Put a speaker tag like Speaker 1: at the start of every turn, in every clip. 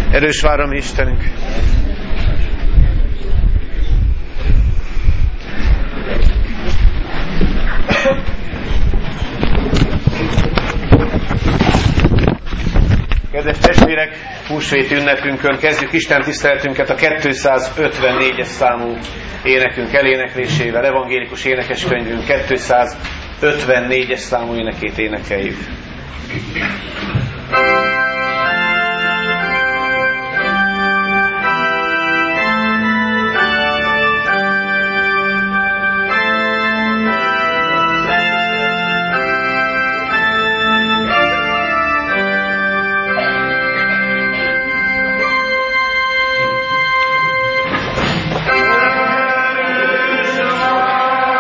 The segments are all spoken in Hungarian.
Speaker 1: Erős várami Istenünk! Kedves testvérek, húsvét ünnepünkön kezdjük Isten tiszteletünket a 254-es számú énekünk eléneklésével. Evangélikus énekeskönyvünk 254-es számú énekét énekeljük.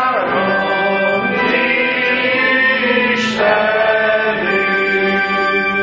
Speaker 2: Isten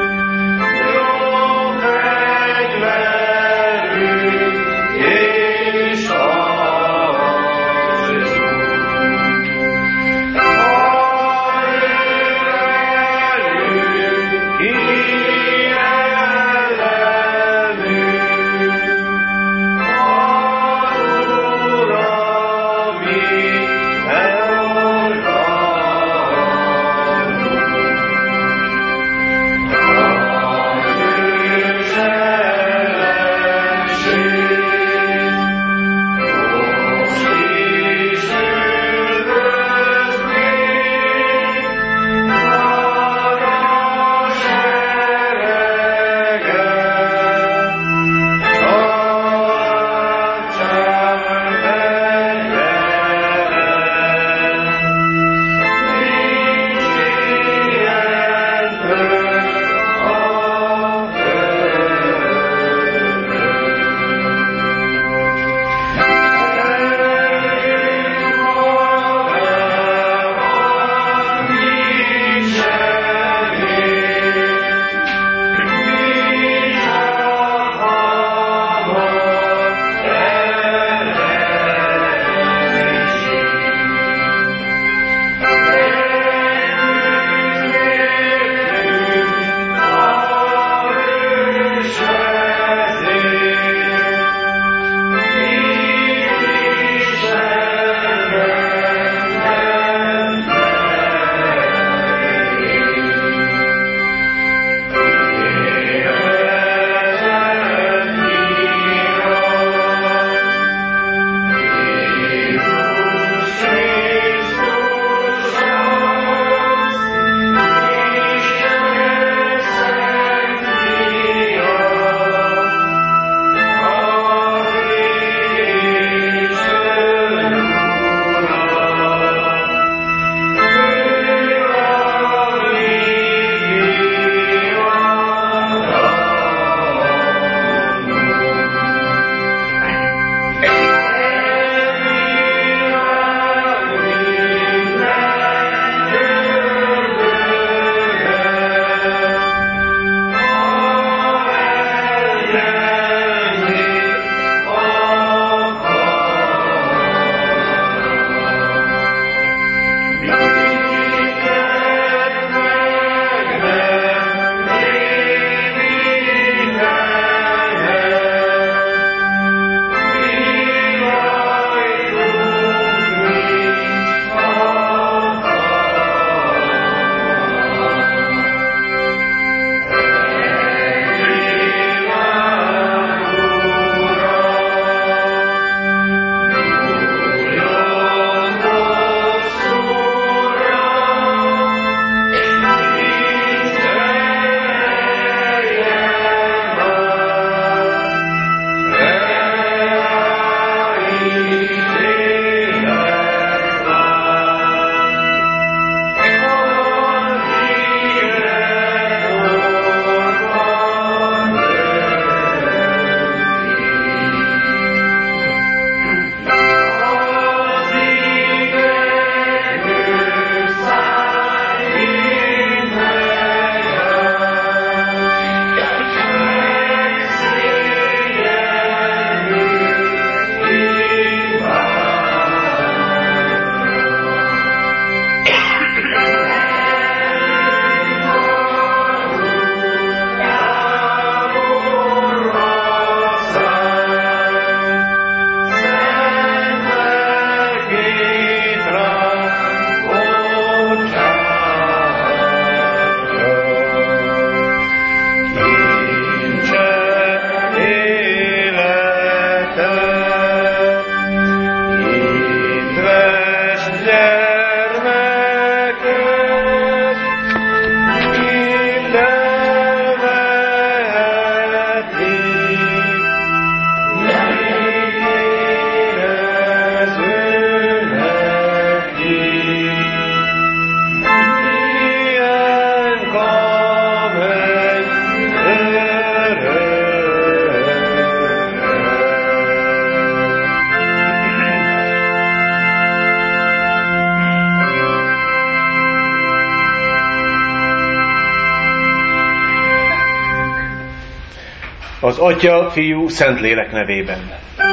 Speaker 1: Az Atya, Fiú, Szentlélek nevében.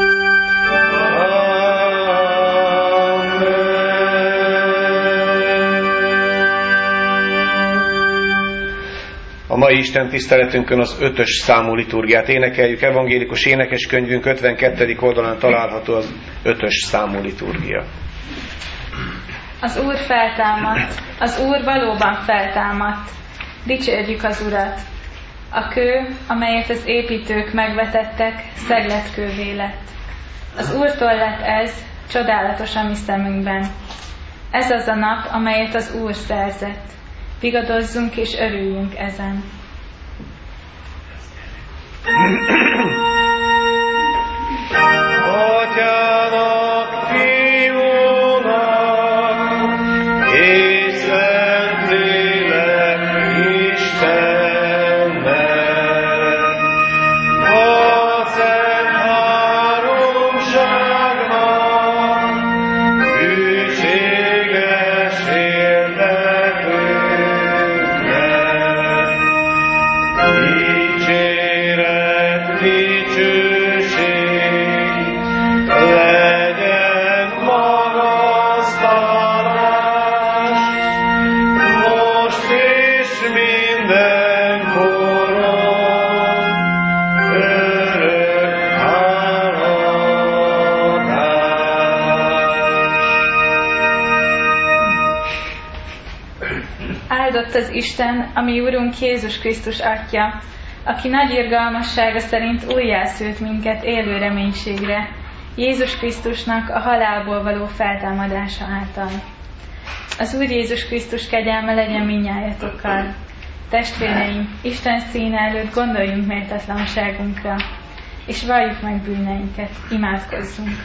Speaker 1: A mai Isten tiszteletünkön az 5-ös számú liturgiát énekeljük. Evangélikus énekeskönyvünk 52. oldalán található az 5-ös számú liturgia.
Speaker 2: Az Úr feltámadt, az Úr valóban feltámadt. Dicsérjük az Urat. A kő, amelyet az építők megvetettek, szegletkővé lett. Az Úrtól lett ez, csodálatos a mi szemünkben. Ez az a nap, amelyet az Úr szerzett. Vigadozzunk és örüljünk ezen.
Speaker 1: Atyának, Fiúnak és Szentlélek Istennek, a Szent Háromságnak hűséges dicséret, dicsőség, legyen magasztalás, most és mindenkoron, örök hálaadás.
Speaker 2: Áldott az Isten, ami Urunk Jézus Krisztus Atya, aki nagy irgalmassága szerint újjászült minket élő reménységre, Jézus Krisztusnak a halálból való feltámadása által. Az Úr Jézus Krisztus kegyelme legyen mindnyájatokkal. Testvéreim, Isten színe előtt gondoljunk méltatlanságunkra, és valljuk meg bűneinket, imádkozzunk.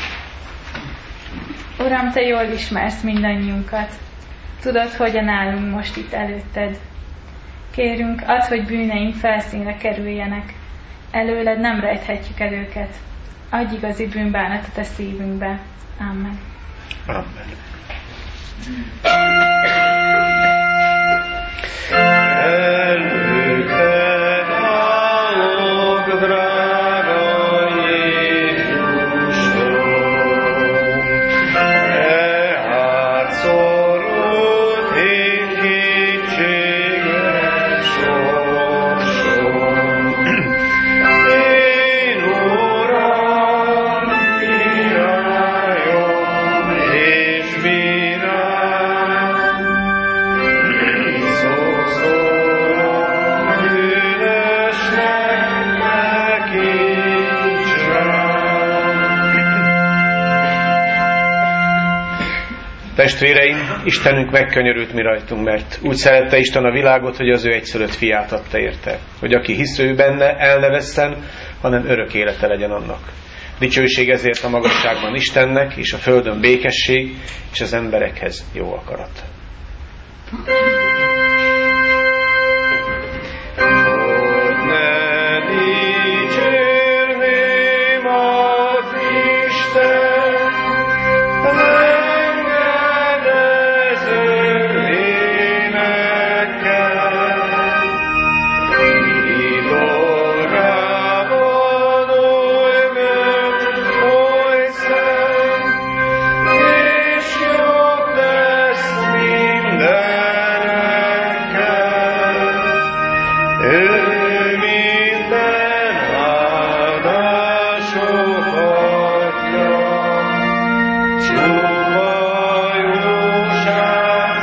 Speaker 2: Uram, Te jól ismersz mindannyiunkat, tudod, hogyan állunk most itt előtted. Kérünk, add, hogy bűneink felszínre kerüljenek. Előled nem rejthetjük el őket. Adj igazi bűnbánatot a szívünkbe. Amen.
Speaker 1: Amen. Előtted állok, drága Jézusom, tehát szorult én kétséges sorsom. Én, Uram, királyom és bírám, szószólom bűnösnek, tekints rám. Testvéreim, Istenünk megkönyörült mi rajtunk, mert úgy szerette Isten a világot, hogy az ő egyszülött fiát adta érte, hogy aki hisz ő benne, el ne vesszen, hanem örök élete legyen annak. Dicsőség ezért a magasságban Istennek, és a földön békesség, és az emberekhez jó akarat. Hogy ne dicsérném az Istent, engedező énekkel, mi dolgában oly bölcs, oly szent, és jobb lesz mindenekkel. Ő minden áldások adja, csupa jóság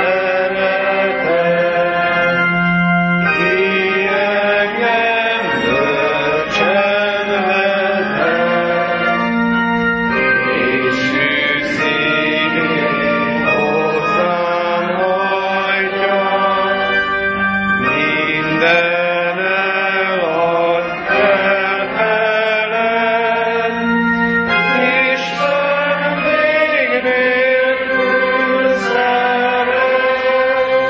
Speaker 1: szeretet, ki engem bölcsen vezet, és ő szívén hozzám hajtja, minden elad elfeled, Isten még nélkül szeret.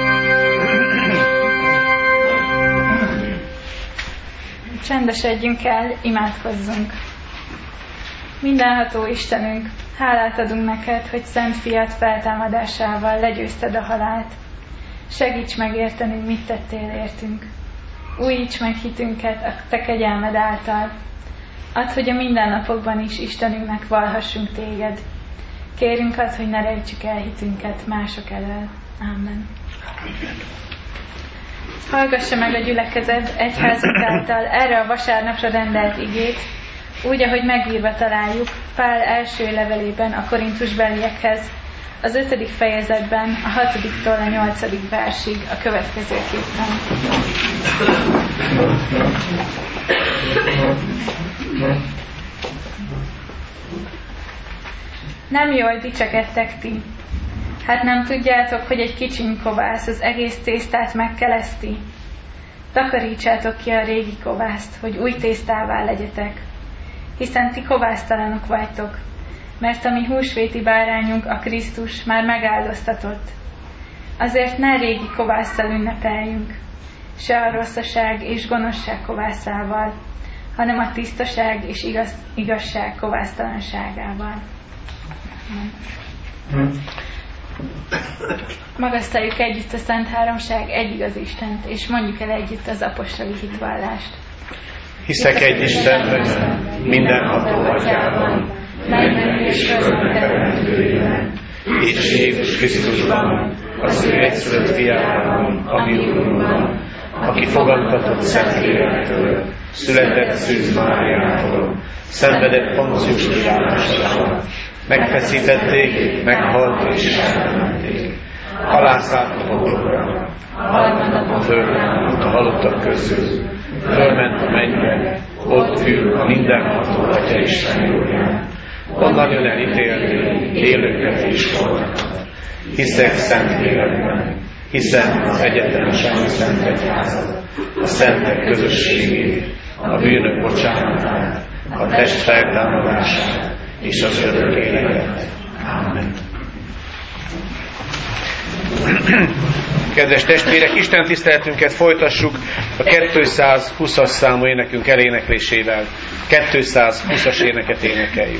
Speaker 2: Csendesedjünk el, imádkozzunk. Mindenható Istenünk, hálát adunk neked, hogy szent fiad feltámadásával legyőzted a halált. Segíts megérteni, mit tettél értünk. Újíts meg hitünket a Te kegyelmed által. Add, hogy a mindennapokban is Istenünknek vallhassunk Téged. Kérünk add, hogy ne rejtsük el hitünket mások elől. Amen. Hallgassa meg a gyülekezet egyházunk által erre a vasárnapra rendelt igét, úgy, ahogy megírva találjuk Pál első levelében a korintusbeliekhez, az 5. fejezetben, a 6-tól a 8. versig a következőképpen. Nem jól dicsekedtek ti. Hát nem tudjátok, hogy egy kicsiny kovász az egész tésztát megkeleszti? Takarítsátok ki a régi kovászt, hogy új tésztává legyetek. Hiszen ti kovásztalanok vagytok, mert a mi húsvéti bárányunk, a Krisztus már megáldoztatott. Azért ne régi kovásszal ünnepeljünk, se a rosszaság és gonoszság kovászával, hanem a tisztaság és igazság kovásztalanságával. Magasztaljuk együtt a Szent Háromság egy igaz Istent, és mondjuk el együtt az apostoli hitvallást.
Speaker 1: Hiszek egy Istenben, mindenható Atyában, mennek és földön teremtőjében, és Jézus Krisztusban, az ő egyszülött fiában, a mi Urunkban, aki fogantatott Szentlélektől, született Szűz Máriától, szenvedett Poncius Pilátussal, megfeszítették, meghalt és elmenték. Halászállt a pokolra, harmadnapon fölment a halottak közül, fölment a mennybe, ott ül a mindenható Atya Isten jóján. Onnan jön el ítélni élőket és holtakat. Hiszek Szentlélekben, hiszem az egyetemesen Szent Egyházat, a szentek közösségét, a bűnök bocsánatát, a test feltámadását és az örök életet. Amen. Kedves testvérek, Isten tiszteletünket folytassuk a 220-as számú énekünk eléneklésével. 220-as éneket énekeljük.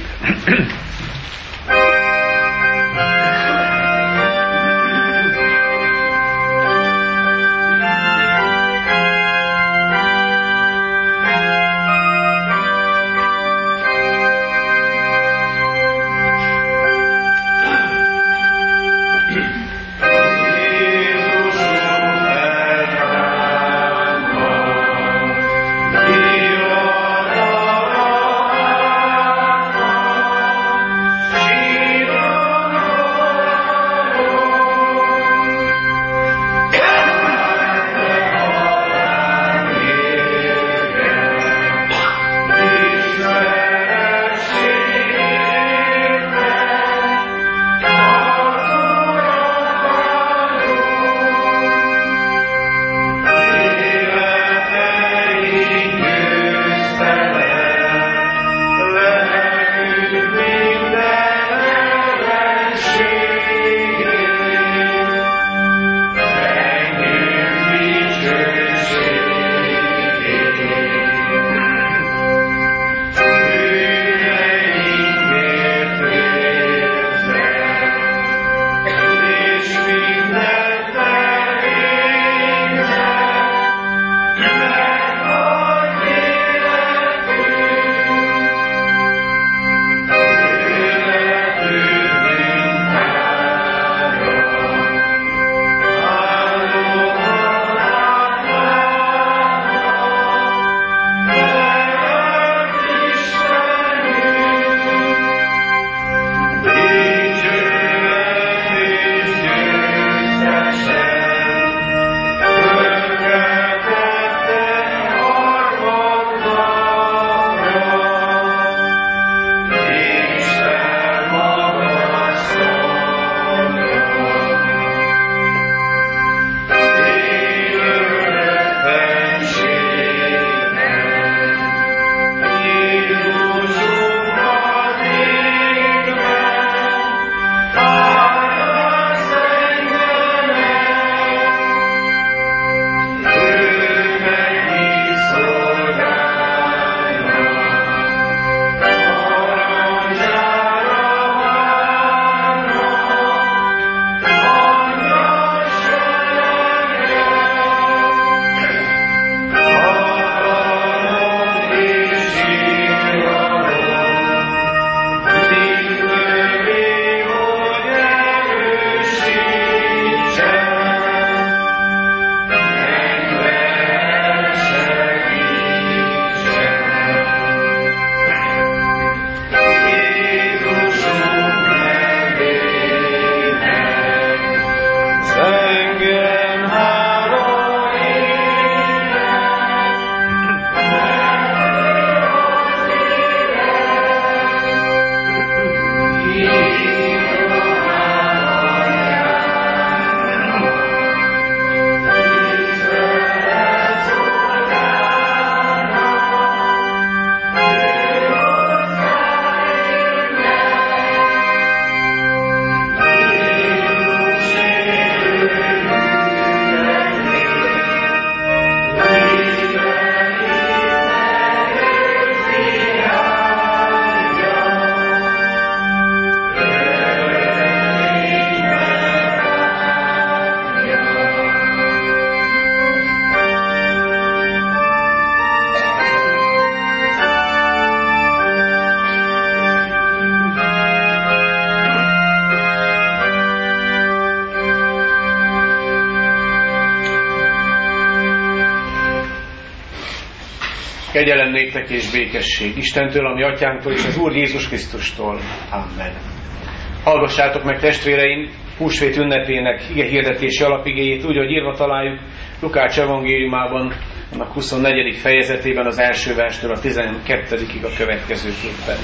Speaker 1: Kegyelem néktek és békesség Istentől, ami atyánktól és az Úr Jézus Krisztustól. Amen. Hallgassátok meg, testvéreim, húsvét ünnepének igehirdetési alapigéjét úgy, hogy írva találjuk Lukács evangéliumában, annak 24. fejezetében az első verstől a 12-ig a következőképpen.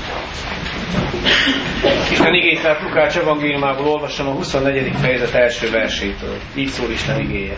Speaker 1: Isten igéjét, tehát Lukács evangéliumából olvassam a 24. fejezet első versétől. Így szól Isten igéje.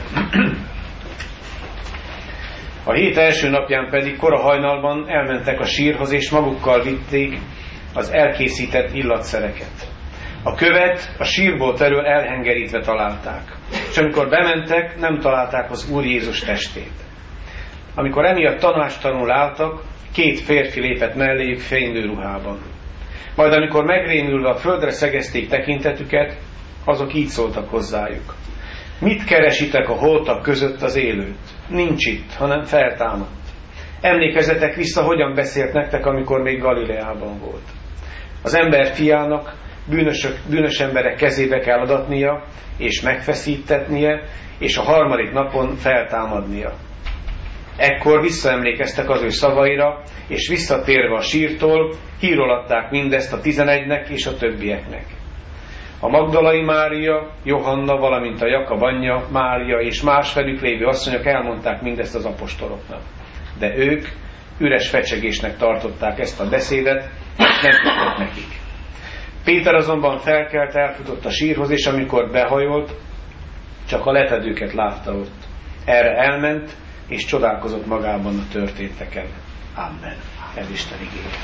Speaker 1: A hét első napján pedig kora hajnalban elmentek a sírhoz, és magukkal vitték az elkészített illatszereket. A követ a sírból terül elhengerítve találták, és amikor bementek, nem találták az Úr Jézus testét. Amikor emiatt tanácstalanul álltak, két férfi lépett melléjük fénylő ruhában. Majd amikor megrémülve a földre szegezték tekintetüket, azok így szóltak hozzájuk. Mit keresitek a holtak között az élőt? Nincs itt, hanem feltámadt. Emlékezzetek vissza, hogyan beszélt nektek, amikor még Galileában volt. Az ember fiának bűnös emberek kezébe kell adatnia, és megfeszítetnie, és a harmadik napon feltámadnia. Ekkor visszaemlékeztek az ő szavaira, és visszatérve a sírtól, hírról adták mindezt a 11-nek és a többieknek. A Magdalai Mária, Johanna, valamint a Jakab anyja, Mária és más velük lévő asszonyok elmondták mindezt az apostoloknak. De ők üres fecsegésnek tartották ezt a beszédet, és nem tudtak nekik. Péter azonban felkelt, elfutott a sírhoz, és amikor behajolt, csak a letedőket látta ott. Erre elment, és csodálkozott magában a történteken. Amen. Ez Isten igéje.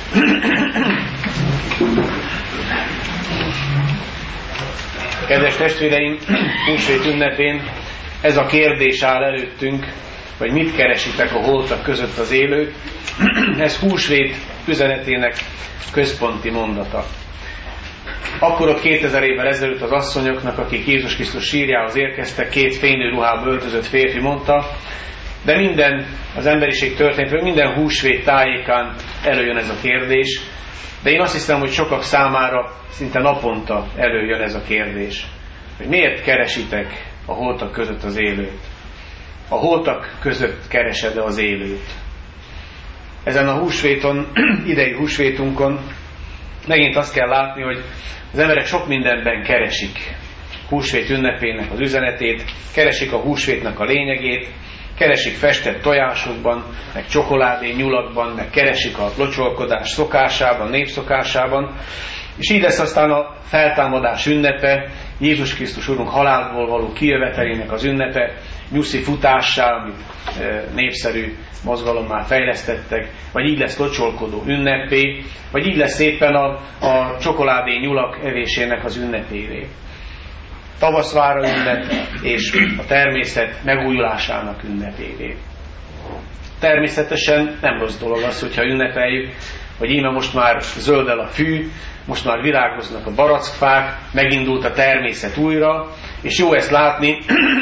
Speaker 1: Kedves testvéreim, húsvét ünnepén ez a kérdés áll előttünk, hogy mit keresitek a holtak között az élőt. Ez húsvét üzenetének központi mondata. Akkor ott 2000 évvel ezelőtt az asszonyoknak, akik Jézus Krisztus sírjához érkeztek, két fénylő ruhába öltözött férfi mondta, de minden az emberiség történetről, minden húsvét tájékán előjön ez a kérdés, de én azt hiszem, hogy sokak számára szinte naponta előjön ez a kérdés, hogy miért keresitek a holtak között az élőt? A holtak között keresed-e az élőt? Ezen a húsvéton, idei húsvétunkon megint azt kell látni, hogy az emberek sok mindenben keresik húsvét ünnepének az üzenetét, keresik a húsvétnek a lényegét, keresik festett tojásokban, meg csokoládé nyulakban, meg keresik a locsolkodás szokásában, népszokásában, és így lesz aztán a feltámadás ünnepe, Jézus Krisztus Urunk halálból való kijövetelének az ünnepe, nyuszi futássá, amit népszerű mozgalommá fejlesztettek, vagy így lesz locsolkodó ünnepé, vagy így lesz éppen a csokoládé nyulak evésének az ünnepévé. Tavaszvára ünnep és a természet megújulásának ünnepévé. Természetesen nem rossz dolog az, hogyha ünnepeljük, hogy íme most már zöldel a fű, most már virágoznak a barackfák, megindult a természet újra, és jó ezt látni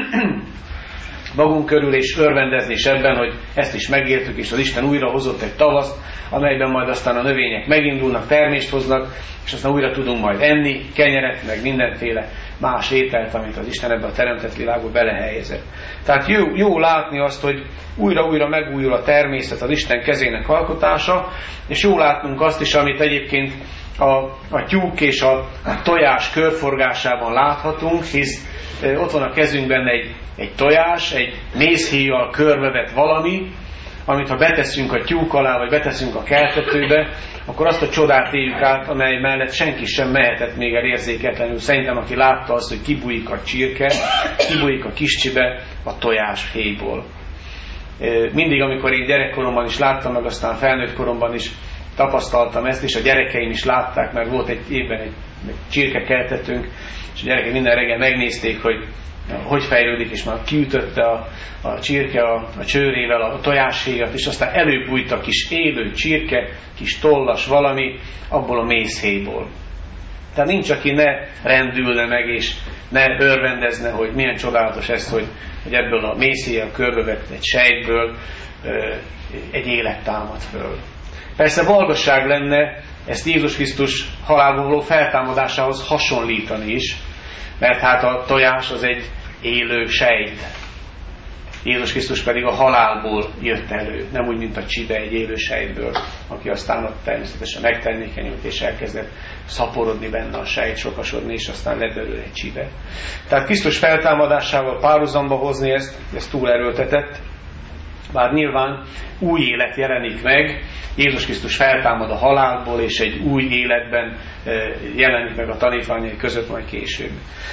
Speaker 1: magunk körül, és örvendezni is ebben, hogy ezt is megértük, és az Isten újra hozott egy tavaszt, amelyben majd aztán a növények megindulnak, termést hoznak, és aztán újra tudunk majd enni kenyeret, meg mindenféle más ételt, amit az Isten ebbe a teremtett világba belehelyezett. Tehát jó látni azt, hogy újra-újra megújul a természet, az Isten kezének alkotása, és jó látnunk azt is, amit egyébként a tyúk és a tojás körforgásában láthatunk, hisz ott van a kezünkben egy tojás, egy mézhéjjal körbevett valami, amit ha beteszünk a tyúk alá, vagy beteszünk a keltetőbe, akkor azt a csodát éljük át, amely mellett senki sem mehetett még el érzéketlenül. Szerintem, aki látta azt, hogy kibújik a csirke, kibújik a kis csibe a tojás héjból. Mindig, amikor én gyerekkoromban is láttam, meg aztán felnőtt koromban is tapasztaltam ezt, és a gyerekeim is látták, mert volt egy évben egy csirkekeltetőnk, és a gyerekek minden reggel megnézték, hogy fejlődik, és már kiütötte a csirke a csőrével a tojáshéjat, és aztán előbújt a kis élő csirke, kis tollas valami, abból a mézhéjból. Tehát nincs, aki ne rendülne meg, és ne örvendezne, hogy milyen csodálatos ez, hogy ebből a mézhéjjal körbevett egy sejtből egy élet támad föl. Persze valgasság lenne ezt Jézus Krisztus halálból való feltámadásához hasonlítani is, mert hát a tojás az egy élő sejt. Jézus Krisztus pedig a halálból jött elő, nem úgy, mint a csibe egy élő sejtből, aki aztán ott természetesen megtermékenyült és elkezdett szaporodni benne a sejt, sokasodni, és aztán lett belőle egy csibe. Tehát Krisztus feltámadásával párhuzamba hozni ezt túl erőltetett, bár nyilván új élet jelenik meg, Jézus Krisztus feltámad a halálból, és egy új életben jelenik meg a tanítványai között majd később.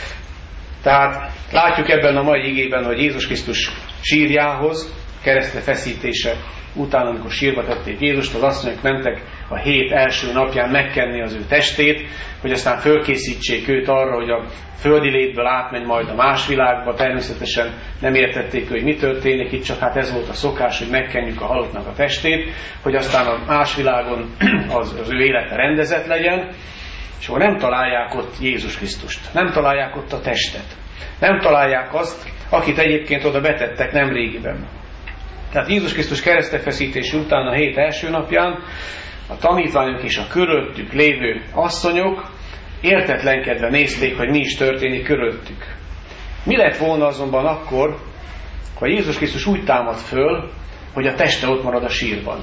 Speaker 1: Tehát látjuk ebben a mai igében, hogy Jézus Krisztus sírjához, keresztre feszítése után, amikor sírba tették Jézust, az asszonyok mentek a hét első napján megkenni az ő testét, hogy aztán fölkészítsék őt arra, hogy a földi létből átmegy majd a más világba. Természetesen nem értették, hogy mi történik, itt csak hát ez volt a szokás, hogy megkenjük a halottnak a testét, hogy aztán a más világon az ő élete rendezett legyen, és akkor nem találják ott Jézus Krisztust, nem találják ott a testet, nem találják azt, akit egyébként oda betettek nemrégiben. Tehát Jézus Krisztus keresztfeszítés után a hét első napján a tanítványok és a körülöttük lévő asszonyok értetlenkedve nézték, hogy mi is történik körülöttük. Mi lett volna azonban akkor, ha Jézus Krisztus úgy támad föl, hogy a teste ott marad a sírban?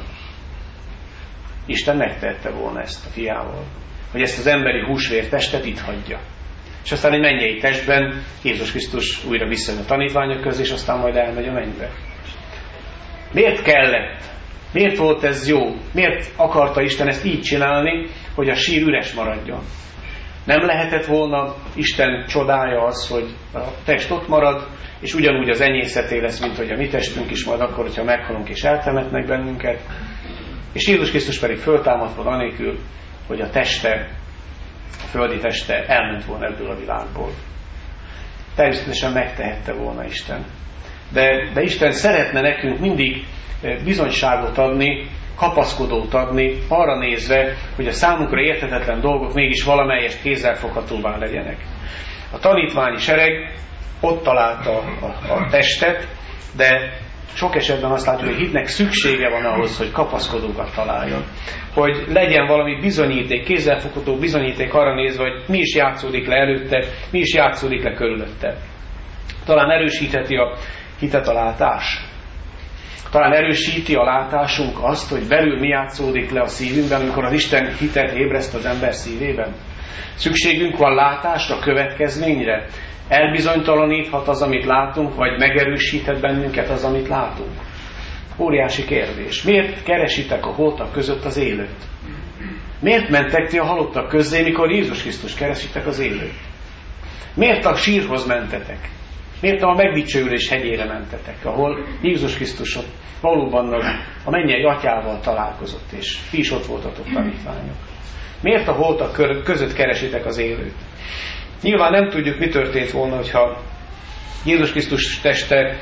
Speaker 1: Isten megtehette volna ezt a fiával, hogy ezt az emberi húsvér testet itt hagyja. És aztán egy mennyei testben Jézus Krisztus újra visszajön a tanítványok közé, és aztán majd elmegy a mennybe. Miért kellett? Miért volt ez jó? Miért akarta Isten ezt így csinálni, hogy a sír üres maradjon? Nem lehetett volna Isten csodája az, hogy a test ott marad, és ugyanúgy az enyészeté lesz, mint hogy a mi testünk is majd akkor, hogyha meghalunk és eltemetnek bennünket. És Jézus Krisztus pedig föltámadt volna anélkül, hogy a teste, a földi teste elment volna ebből a világból. Természetesen megtehette volna Isten. De Isten szeretne nekünk mindig bizonyságot adni, kapaszkodót adni, arra nézve, hogy a számunkra érthetetlen dolgok mégis valamelyest kézzelfoghatóvá legyenek. A tanítványi sereg ott találta a testet, de sok esetben azt látjuk, hogy hitnek szüksége van ahhoz, hogy kapaszkodókat találjon. Hogy legyen valami bizonyíték, kézzelfogható bizonyíték arra nézve, hogy mi is játszódik le előtte, mi is játszódik le körülötte. Talán erősítheti a hitet a látás. Talán erősíti a látásunk azt, hogy belül mi játszódik le a szívünkben, amikor az Isten hitet ébreszt az ember szívében. Szükségünk van látásra, következményre. Elbizonytalaníthat az, amit látunk, vagy megerősíthet bennünket az, amit látunk. Óriási kérdés. Miért keresitek a holtak között az élőt? Miért mentek ti a halottak közé, mikor Jézus Krisztus keresitek az élőt? Miért a sírhoz mentetek? Miért a megdicsőülés hegyére mentetek, ahol Jézus Krisztus valóban a mennyei atyával találkozott, és ti is ott voltatok tanítványok? Miért a holtak között keresitek az élőt? Nyilván nem tudjuk, mi történt volna, hogyha Jézus Krisztus teste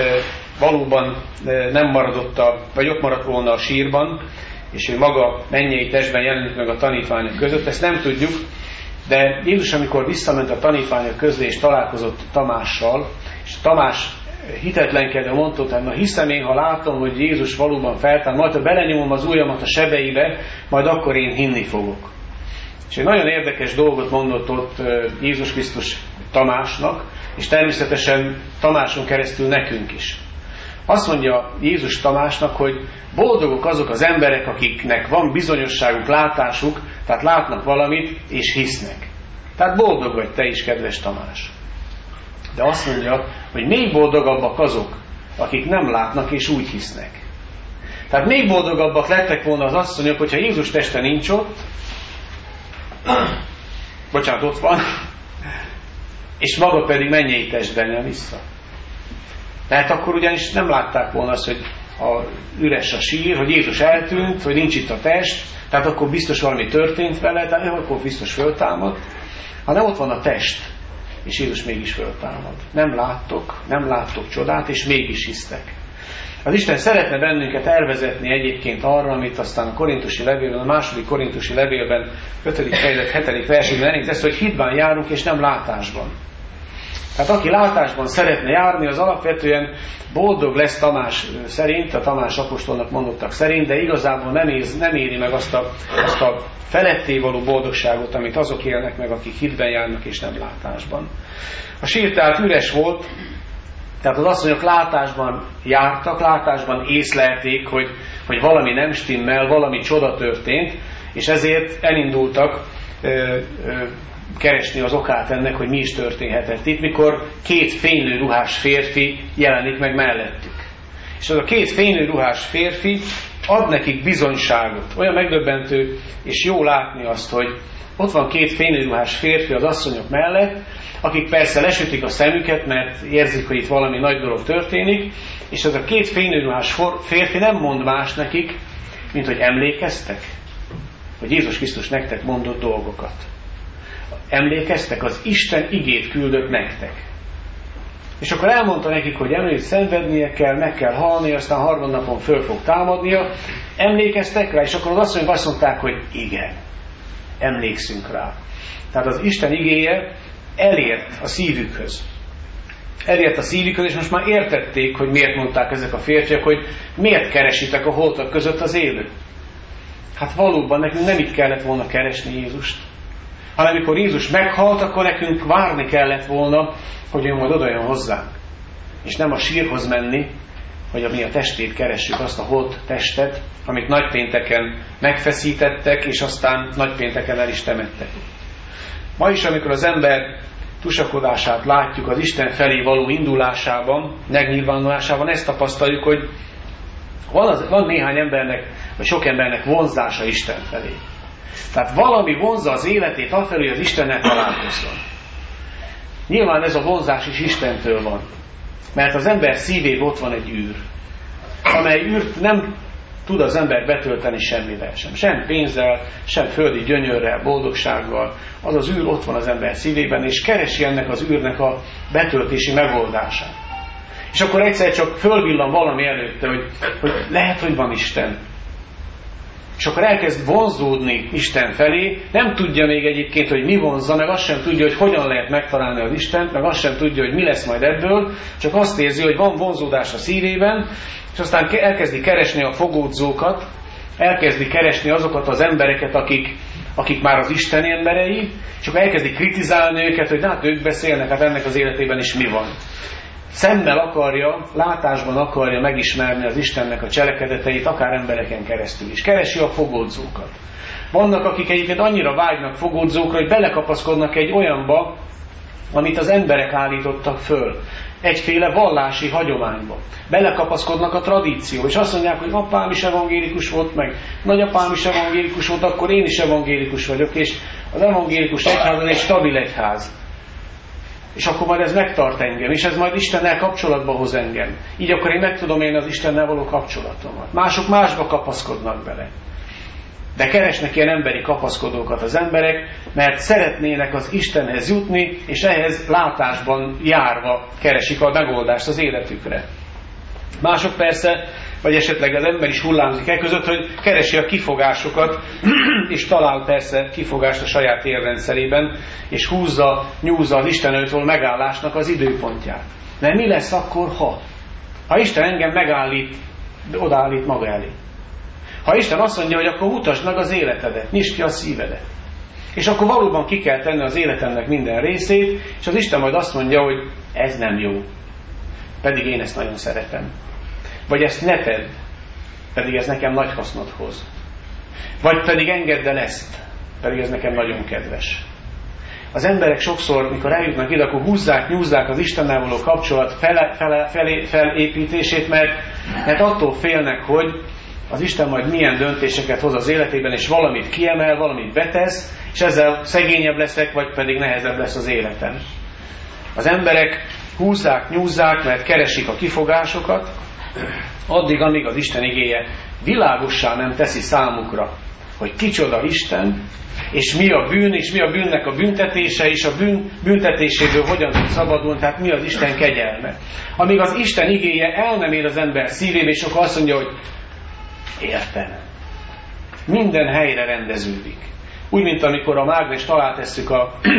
Speaker 1: valóban nem maradott, vagy ott maradt volna a sírban, és ő maga mennyei testben jelenik meg a tanítványok között. Ezt nem tudjuk, de Jézus, amikor visszament a tanítványok közé, és találkozott Tamással, és Tamás hitetlenkedve mondta, hogy na hiszem én, ha látom, hogy Jézus valóban feltámad, majd ha belenyomom az ujjamat a sebeibe, majd akkor én hinni fogok. És egy nagyon érdekes dolgot mondott ott Jézus Krisztus Tamásnak, és természetesen Tamáson keresztül nekünk is. Azt mondja Jézus Tamásnak, hogy boldogok azok az emberek, akiknek van bizonyosságuk, látásuk, tehát látnak valamit, és hisznek. Tehát boldog vagy te is, kedves Tamás. De azt mondja, hogy még boldogabbak azok, akik nem látnak, és úgy hisznek. Tehát még boldogabbak lettek volna az asszonyok, hogyha Jézus teste nincs ott, bocsánat, ott van, és maga pedig mennyei testben jön vissza. Tehát akkor ugyanis nem látták volna azt, hogy üres a sír, hogy Jézus eltűnt, hogy nincs itt a test, tehát akkor biztos valami történt vele, tehát akkor biztos föltámad, hanem ott van a test, és Jézus mégis föltámad. Nem láttok csodát, és mégis hisztek. Az Isten szeretne bennünket elvezetni egyébként arra, amit aztán a korintusi levélben, a második korintusi levélben 5. fejezet 7. versében elindítesz, hogy hitben járunk, és nem látásban. Tehát aki látásban szeretne járni, az alapvetően boldog lesz Tamás szerint, a Tamás apostolnak mondottak szerint, de igazából nem éri meg azt a feletté való boldogságot, amit azok élnek meg, akik hitben járnak és nem látásban. A sír tehát üres volt, Tehát az asszonyok látásban jártak, látásban észlelték, hogy valami nem stimmel, valami csoda történt, és ezért elindultak keresni az okát ennek, hogy mi is történhetett itt, mikor 2 fénylő ruhás férfi jelenik meg mellettük. És az a 2 fénylő ruhás férfi ad nekik bizonyságot. Olyan megdöbbentő, és jó látni azt, hogy ott van 2 fénylő ruhás férfi az asszonyok mellett, akik persze lesütik a szemüket, mert érzik, hogy itt valami nagy dolog történik, és az a 2 fénylő ruhás férfi nem mond más nekik, mint hogy emlékeztek, hogy Jézus Krisztus nektek mondott dolgokat. Emlékeztek, az Isten igét küldött nektek. És akkor elmondta nekik, hogy előtt szenvednie kell, meg kell halni, aztán harmadnapon föl fog támadnia. Emlékeztek rá, és akkor az asszonyok azt mondták, hogy igen, emlékszünk rá. Tehát az Isten igéje elért a szívükhöz. Elért a szívükhöz, és most már értették, hogy miért mondták ezek a férfiak, hogy miért keresitek a holtak között az élőt. Hát valóban nekünk nem itt kellett volna keresni Jézust, hanem amikor Jézus meghalt, akkor nekünk várni kellett volna, hogy ő majd odajön hozzánk. És nem a sírhoz menni, hogy mi a testét keressük, azt a holt testet, amit nagypénteken megfeszítettek, és aztán nagypénteken el is temettek. Ma is, amikor az ember tusakodását látjuk az Isten felé való indulásában, megnyilvánulásában, ezt tapasztaljuk, hogy van néhány embernek, vagy sok embernek vonzása Isten felé. Tehát valami vonzza az életét afelé, hogy az Istennel találkozzon. Nyilván ez a vonzás is Istentől van. Mert az ember szívében ott van egy űr, amely űrt nem tud az ember betölteni semmivel sem. Sem pénzzel, sem földi gyönyörrel, boldogsággal. Az az űr ott van az ember szívében, és keresi ennek az űrnek a betöltési megoldását. És akkor egyszer csak fölvillan valami előtte, hogy lehet, hogy van Isten. És akkor elkezd vonzódni Isten felé, nem tudja még egyébként, hogy mi vonzza, meg azt sem tudja, hogy hogyan lehet megtalálni az Istent, meg azt sem tudja, hogy mi lesz majd ebből, csak azt érzi, hogy van vonzódás a szívében, és aztán elkezdi keresni a fogódzókat, elkezdi keresni azokat az embereket, akik már az Isten emberei, és akkor elkezdi kritizálni őket, hogy hát ők beszélnek, hát ennek az életében is mi van. Szemmel akarja, látásban akarja megismerni az Istennek a cselekedeteit, akár embereken keresztül is. Keresi a fogódzókat. Vannak, akik egyébként annyira vágynak fogódzókra, hogy belekapaszkodnak egy olyanba, amit az emberek állítottak föl. Egyféle vallási hagyományba. Belekapaszkodnak a tradíció, és azt mondják, hogy apám is evangélikus volt, meg nagyapám is evangélikus volt, akkor én is evangélikus vagyok, és az evangélikus egyház egy stabil egyház. És akkor majd ez megtart engem, és ez majd Istennel kapcsolatba hoz engem. Így akkor én meg tudom élni az Istennel való kapcsolatomat. Mások másba kapaszkodnak bele. De keresnek ilyen emberi kapaszkodókat az emberek, mert szeretnének az Istenhez jutni, és ehhez látásban járva keresik a megoldást az életükre. Mások persze, vagy esetleg az ember is hullámzik e között, hogy keresi a kifogásokat, és talál persze kifogást a saját érrendszerében, és nyúzza az Isten előtt való megállásnak az időpontját. Mert mi lesz akkor, ha Isten engem megállít, odaállít maga elé? Ha Isten azt mondja, hogy akkor mutasd meg az életedet, nyisd ki a szívedet. És akkor valóban ki kell tenni az életemnek minden részét, és az Isten majd azt mondja, hogy ez nem jó. Pedig én ezt nagyon szeretem. Vagy ezt ne tedd, pedig ez nekem nagy hasznot hoz. Vagy pedig engedd el ezt, pedig ez nekem nagyon kedves. Az emberek sokszor, mikor eljutnak ide, akkor nyúzzák az Istennel való kapcsolat felépítését, mert attól félnek, hogy az Isten majd milyen döntéseket hoz az életében, és valamit kiemel, valamit betesz, és ezzel szegényebb leszek, vagy pedig nehezebb lesz az életem. Az emberek nyúzzák, mert keresik a kifogásokat, addig, amíg az Isten igéje világossá nem teszi számukra, hogy kicsoda Isten, és mi a bűn, és mi a bűnnek a büntetése, és a bűn büntetéséből hogyan tud szabadulni, tehát mi az Isten kegyelme. Amíg az Isten igéje el nem ér az ember szívébe, és akkor azt mondja, hogy értem. Minden helyre rendeződik. Úgy, mint amikor a mágnest alátesszük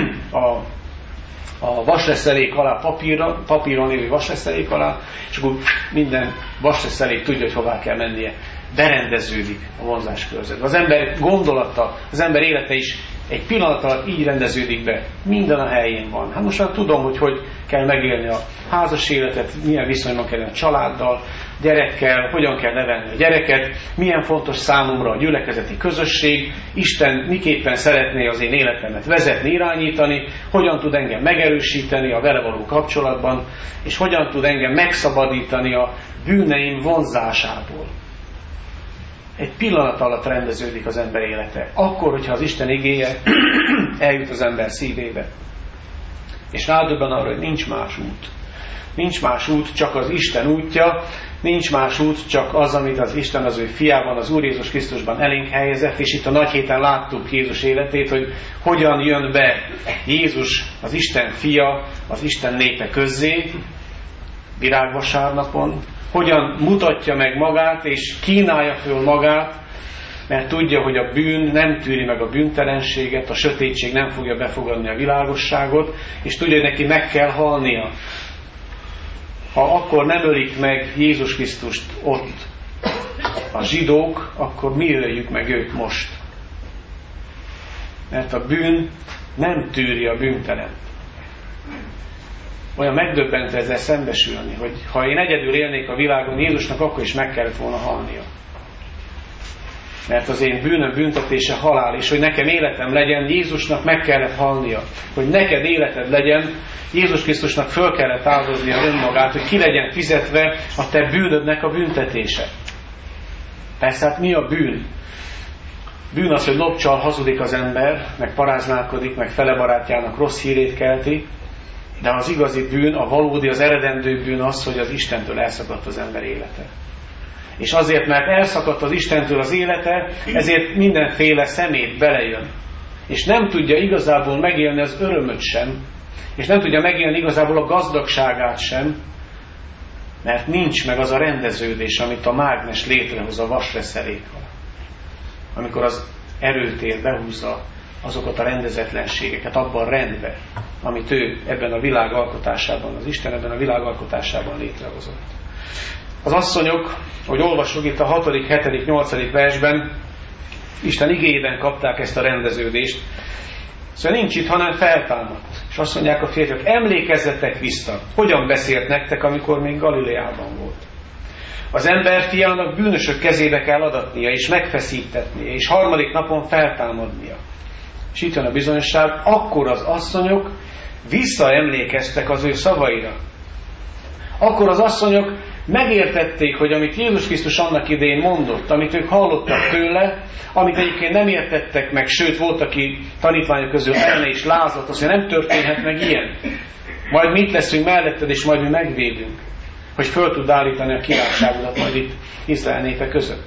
Speaker 1: a vasreszelék alá, papíron lévő vasreszelék alá, és akkor minden vasreszelék tudja, hogy hová kell mennie. Berendeződik a vonzáskörzet. Az ember gondolata, az ember élete is Egy pillanat alatt így rendeződik be. Minden a helyén van. Hát most már tudom, hogy kell megélni a házas életet, milyen viszonyban kell a családdal, gyerekkel, hogyan kell nevelni a gyereket, milyen fontos számomra a gyülekezeti közösség, Isten miképpen szeretné az én életemet vezetni, irányítani, hogyan tud engem megerősíteni a vele való kapcsolatban, és hogyan tud engem megszabadítani a bűneim vonzásából. Egy pillanat alatt rendeződik az ember élete. Akkor, hogyha az Isten igéje eljut az ember szívébe. És rádöbben arra, hogy nincs más út. Nincs más út, csak az Isten útja, nincs más út, csak az, amit az Isten az ő fiában, az Úr Jézus Krisztusban elénk helyezett, és itt a nagy héten láttuk Jézus életét, hogy hogyan jön be Jézus, az Isten fia, az Isten népe közzé, virágvasárnapon, hogyan mutatja meg magát, és kínálja föl magát, mert tudja, hogy a bűn nem tűri meg a bűntelenséget, a sötétség nem fogja befogadni a világosságot, és tudja, hogy neki meg kell halnia. Ha akkor nem ölik meg Jézus Krisztust ott a zsidók, akkor mi öljük meg őt most. Mert a bűn nem tűri a bűntelent. Olyan megdöbbentő ezzel szembesülni, hogy ha én egyedül élnék a világon, Jézusnak akkor is meg kellett volna halnia. Mert az én bűnöm büntetése halál, és hogy nekem életem legyen, Jézusnak meg kellett halnia. Hogy neked életed legyen, Jézus Krisztusnak föl kellett áldoznia önmagát, hogy ki legyen fizetve a te bűnödnek a büntetése. Persze hát mi a bűn? Bűn az, hogy lopcsal hazudik az ember, meg paráználkodik, meg fele barátjának rossz hírét kelti, de az igazi bűn, a valódi, az eredendő bűn az, hogy az Istentől elszakadt az ember élete. És azért, mert elszakadt az Istentől az élete, ezért mindenféle szemét belejön. És nem tudja igazából megélni az örömöt sem, és nem tudja megélni igazából a gazdagságát sem, mert nincs meg az a rendeződés, amit a mágnes létrehoz a vasreszelékkal. Amikor az erőtér behúzza azokat a rendezetlenségeket abban a rendben, amit ő ebben a világ alkotásában, az Isten ebben a világ alkotásában létrehozott. Az asszonyok, hogy olvasjuk itt a 6., 7., 8. versben, Isten igéjében kapták ezt a rendeződést. Szóval nincs itt, hanem feltámadt. És azt mondják a férfiak, emlékezzetek vissza, hogyan beszélt nektek, amikor még Galileában volt. Az emberfiának bűnösök kezébe kell adatnia, és megfeszítetnie, és 3. napon feltámadnia. És itt jön a bizonyosság, akkor az asszonyok visszaemlékeztek az ő szavaira. Akkor az asszonyok megértették, hogy amit Jézus Krisztus annak idején mondott, amit ők hallottak tőle, amit egyébként nem értettek meg, sőt volt, aki tanítványok közül elne is lázadt, azt mondja, nem történhet meg ilyen. Majd mi itt leszünk melletted, és majd mi megvédünk, hogy föl tud állítani a királyságodat majd itt Izrael népe között.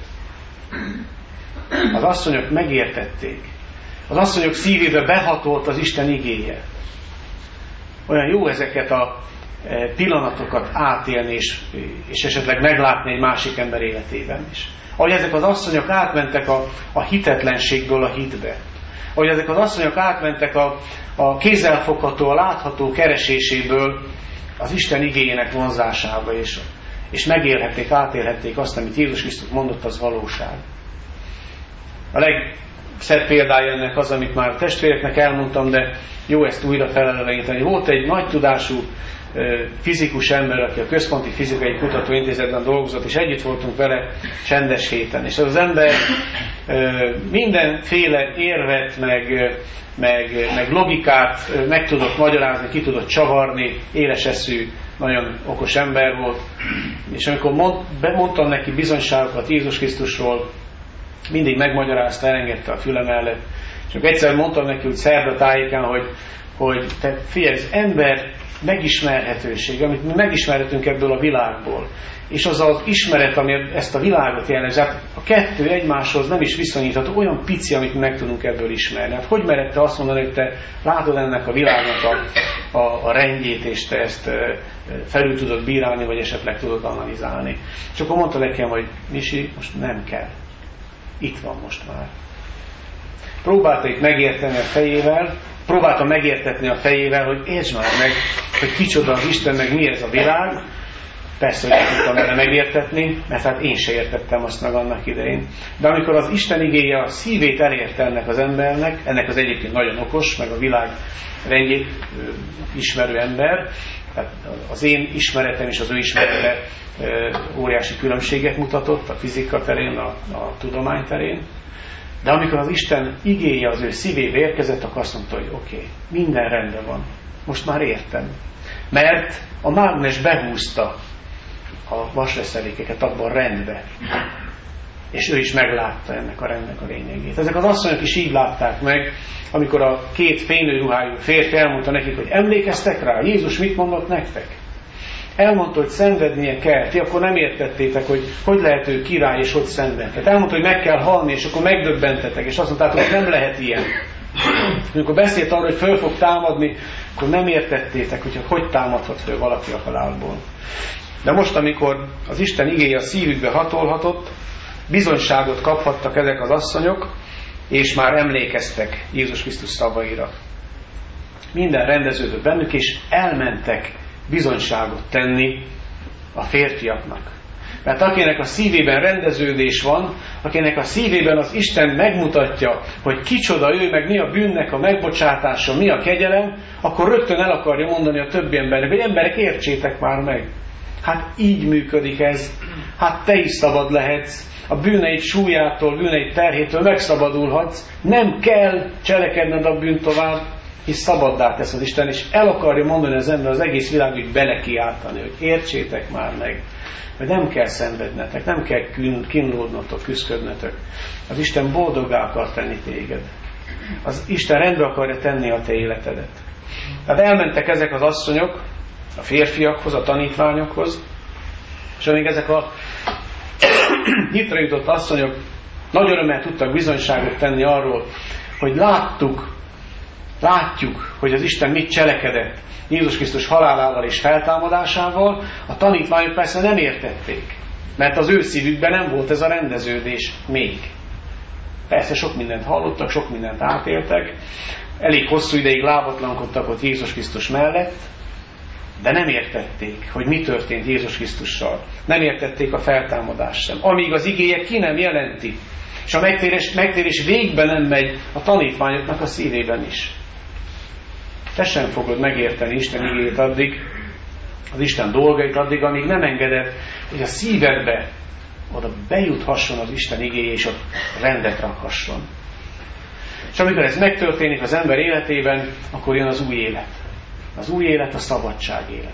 Speaker 1: Az asszonyok megértették. Az asszonyok szívébe behatolt az Isten igéje. Olyan jó ezeket a pillanatokat átélni, és esetleg meglátni egy másik ember életében is. Ahogy ezek az asszonyok átmentek a hitetlenségből a hitbe. Ahogy ezek az asszonyok átmentek a kézzelfogható, a látható kereséséből az Isten igéjének vonzásába, és megélhették, átélhették azt, amit Jézus Krisztus mondott, az valóság. A legszebb példája ennek az, amit már a testvéreknek elmondtam, de jó ezt újra feleleveníteni. Volt egy nagy tudású fizikus ember, aki a Központi Fizikai Kutatóintézetben dolgozott, és együtt voltunk vele csendes héten. És az ember mindenféle érvet, meg logikát meg tudott magyarázni, ki tudott csavarni, éles eszű, nagyon okos ember volt. És amikor mondtam neki bizonyságokat Jézus Krisztusról, mindig megmagyarázta, elengedte a füle mellett. És akkor egyszer mondtam neki úgy szerda tájékán, hogy te figyelj, az ember megismerhetőség, amit mi megismerhetünk ebből a világból. És az az ismeret, ami ezt a világot jelenti, hát a kettő egymáshoz nem is viszonyítható, olyan pici, amit mi meg tudunk ebből ismerni. Hát hogy mered te azt mondani, hogy te látod ennek a világnak a rendjét, és te ezt felül tudod bírálni, vagy esetleg tudod analizálni. És akkor mondta nekem, hogy Misi, most nem kell. Itt van most már. Próbálta itt megérteni a fejével, próbáltam megértetni a fejével, hogy értsd már meg, hogy kicsoda az Isten, meg mi ez a világ, Persze, hogy nem tudtam vele megértetni, mert hát én se értettem azt meg annak idején. De amikor az Isten igéje a szívét elérte ennek az embernek, ennek az egyébként nagyon okos, meg a világ rendjét ismerő ember, tehát az én ismeretem és az ő ismerete óriási különbséget mutatott a fizika terén, a tudomány terén. De amikor az Isten igéje az ő szívébe érkezett, akkor azt mondta, hogy oké, minden rendben van. Most már értem. Mert a mágnes behúzta a vasreszelékeket abban a rendbe. És ő is meglátta ennek a rendnek a lényegét. Ezek az asszonyok is így látták meg, amikor a két fénylőruhájú férfi elmondta nekik, hogy emlékeztek rá, Jézus mit mondott nektek? Elmondta, hogy szenvednie kell. Ti akkor nem értettétek, hogy lehet ő király és hogy szenvedhet. Elmondta, hogy meg kell halni, és akkor megdöbbentetek, és azt mondtátok, hogy nem lehet ilyen. Amikor beszélt arról, hogy föl fog támadni, akkor nem értettétek, hogy támadhat föl valaki a halálból. De most, amikor az Isten igéje a szívükbe hatolhatott, bizonyságot kaphattak ezek az asszonyok, és már emlékeztek Jézus Krisztus szavaira. Minden rendeződött bennük, és elmentek bizonyságot tenni a férfiaknak. Mert akinek a szívében rendeződés van, akinek a szívében az Isten megmutatja, hogy kicsoda ő, meg mi a bűnnek a megbocsátása, mi a kegyelem, akkor rögtön el akarja mondani a többi embernek, hogy emberek, értsétek már meg. Hát így működik ez. Hát te is szabad lehetsz. A bűneid súlyától, bűneid terhétől megszabadulhatsz. Nem kell cselekedned a bűnt tovább, hisz szabaddá tesz az Isten, és el akarja mondani az ember az egész világig belekiáltani, hogy értsétek már meg, hogy nem kell szenvednetek, nem kell kínlódnotok, küszködnetek. Az Isten boldoggá akar tenni téged. Az Isten rendbe akarja tenni a te életedet. Tehát elmentek ezek az asszonyok a férfiakhoz, a tanítványokhoz, és amíg ezek a hitre jutott asszonyok nagy örömmel tudtak bizonyságot tenni arról, hogy látjuk, hogy az Isten mit cselekedett Jézus Krisztus halálával és feltámadásával, a tanítványok persze nem értették, mert az ő szívükben nem volt ez a rendeződés még. Persze sok mindent hallottak, sok mindent átéltek, elég hosszú ideig lábatlankodtak ott Jézus Krisztus mellett, de nem értették, hogy mi történt Jézus Krisztussal. Nem értették a feltámadást sem. Amíg az igéje ki nem jelenti, és a megtérés végbe nem megy a tanítványoknak a szívében is. Te sem fogod megérteni Isten igéjét addig, az Isten dolgait addig, amíg nem engeded, hogy a szívedbe oda bejuthasson az Isten igéje, és ott rendet rakhasson. És amikor ez megtörténik az ember életében, akkor jön az új élet. Az új élet a szabadság élet.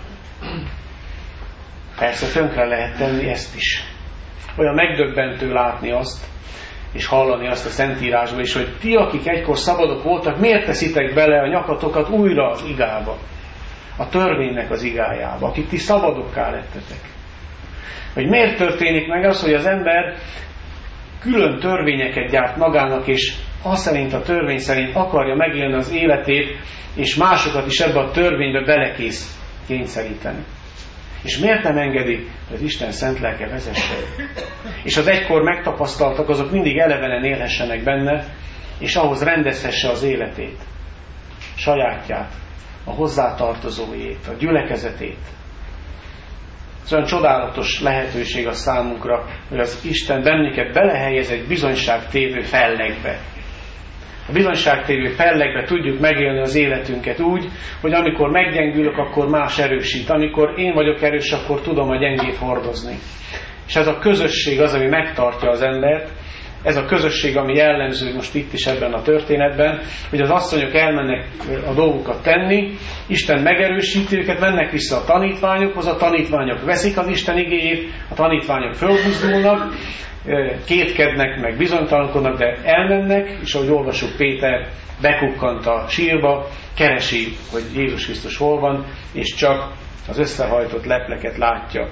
Speaker 1: Persze tönkre lehet tenni ezt is. Olyan megdöbbentő látni azt, és hallani azt a Szentírásban is, hogy ti, akik egykor szabadok voltak, miért teszitek bele a nyakatokat újra az igába? A törvénynek az igájába, akik ti szabadokká lettetek. Hogy miért történik meg az, hogy az ember külön törvényeket gyárt magának, és az szerint, a törvény szerint akarja megélni az életét, és másokat is ebbe a törvénybe belekész kényszeríteni. És miért nem engedi, hogy az Isten szent lelke vezesse? És az egykor megtapasztaltak, azok mindig elevenen élhessenek benne, és ahhoz rendezhesse az életét, sajátját, a hozzátartozójét, a gyülekezetét. Ez olyan csodálatos lehetőség a számunkra, hogy az Isten bennünket belehelyez egy bizonyságtévő fellegbe. A bizonyságtévő fellegbe tudjuk megélni az életünket úgy, hogy amikor meggyengülök, akkor más erősít. Amikor én vagyok erős, akkor tudom a gyengét hordozni. És ez a közösség az, ami megtartja az embert. Ez a közösség, ami jellemző most itt is ebben a történetben, hogy az asszonyok elmennek a dolgukat tenni, Isten megerősíti őket, mennek vissza a tanítványokhoz, a tanítványok veszik az Isten igéjét, a tanítványok fölbuzdulnak, kétkednek, meg bizonytalankodnak, de elmennek, és ahogy olvasjuk, Péter bekukkant a sírba, keresi, hogy Jézus Krisztus hol van, és csak az összehajtott lepleket látja.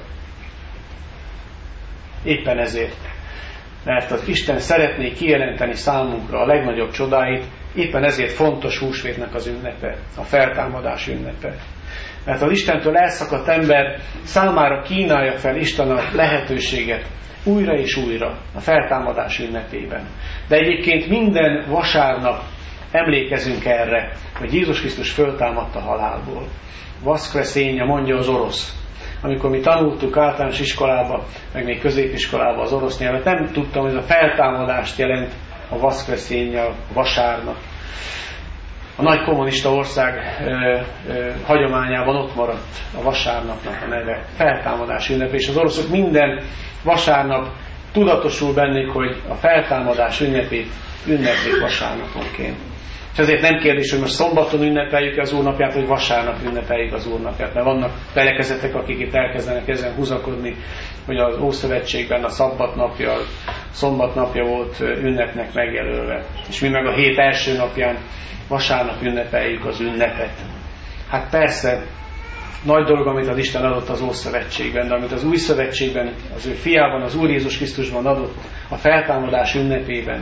Speaker 1: Éppen ezért, mert az Isten szeretné kijelenteni számunkra a legnagyobb csodáit, éppen ezért fontos húsvétnek az ünnepe, a feltámadás ünnepe. Mert az Istentől elszakadt ember számára kínálja fel Isten a lehetőséget újra és újra a feltámadás ünnepében. De egyébként minden vasárnap emlékezünk erre, hogy Jézus Krisztus föltámadt a halálból. Vaszkveszénja, mondja az orosz. amikor mi tanultuk általános iskolába, meg még középiskolába az orosz nyelvet, nem tudtam, hogy ez a feltámadást jelent a Vaszkveszénnyel, vasárnap. A nagy kommunista ország hagyományában ott maradt a vasárnapnak a neve, feltámadás ünnepe, és az oroszok minden vasárnap tudatosul bennük, hogy a feltámadás ünnepét ünneplik vasárnaponként. És ezért nem kérdés, hogy most szombaton ünnepeljük az Úrnapját, vagy vasárnap ünnepeljük az Úrnapját, mert vannak felekezetek, akik itt elkezdenek ezen húzakodni, hogy az Ószövetségben a szombatnapja volt ünnepnek megjelölve. És mi meg a hét első napján vasárnap ünnepeljük az ünnepet. Hát persze, nagy dolog, amit az Isten adott az Ószövetségben, de amit az Új Szövetségben, az ő fiában, az Úr Jézus Krisztusban adott a feltámadás ünnepében,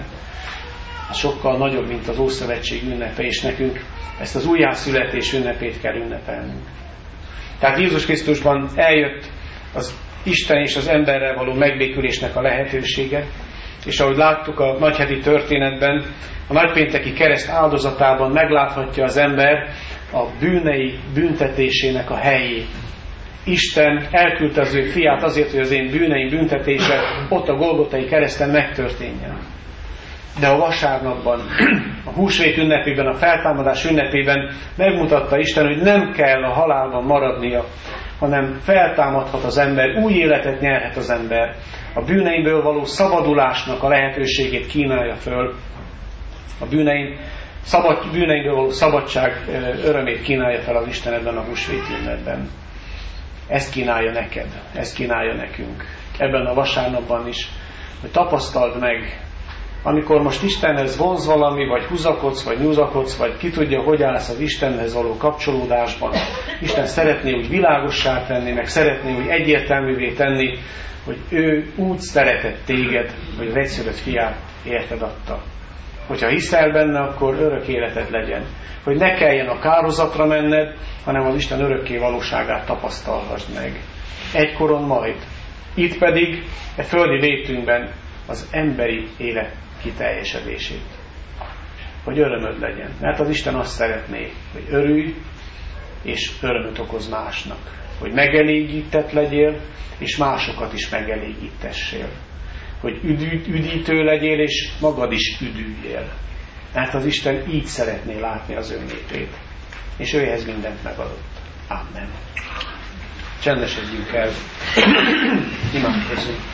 Speaker 1: az sokkal nagyobb, mint az Ószövetség ünnepe, és nekünk ezt az újjászületés ünnepét kell ünnepelnünk. Tehát Jézus Krisztusban eljött az Isten és az emberrel való megbékülésnek a lehetősége, és ahogy láttuk a nagyheti történetben, a nagypénteki kereszt áldozatában megláthatja az ember a bűnei büntetésének a helyét. Isten elküldte az ő fiát azért, hogy az én bűneim büntetése ott a Golgotai kereszten megtörténjen. De a vasárnapban, a húsvét ünnepében, a feltámadás ünnepében megmutatta Isten, hogy nem kell a halálban maradnia, hanem feltámadhat az ember, új életet nyerhet az ember. A bűneimből való szabadulásnak a lehetőségét kínálja föl. A bűneimből való szabadság örömét kínálja fel az Isten ebben a húsvét ünnepben. Ezt kínálja neked, ezt kínálja nekünk. Ebben a vasárnapban is, hogy tapasztald meg, amikor most Istenhez vonz valami, vagy húzakodsz, vagy nyúzakodsz, vagy ki tudja, hogy állsz az Istenhez való kapcsolódásban. Isten szeretné úgy világossá tenni, meg szeretné úgy egyértelművé tenni, hogy ő úgy szeretett téged, hogy az egyszülött fiát érted adta. Hogyha hiszel benne, akkor örök életed legyen. Hogy ne kelljen a kározatra menned, hanem az Isten örökké valóságát tapasztalhassd meg. Egykoron majd. Itt pedig, e földi létünkben az emberi élet kiteljesedését. Hogy örömöd legyen. Mert az Isten azt szeretné, hogy örülj, és örömöt okoz másnak. Hogy megelégített legyél, és másokat is megelégítessél. Hogy üdítő legyél, és magad is üdüljél. Mert az Isten így szeretné látni az ön népét. És őhez mindent megadott. Amen. Csendesedjünk el. Imádkozzunk.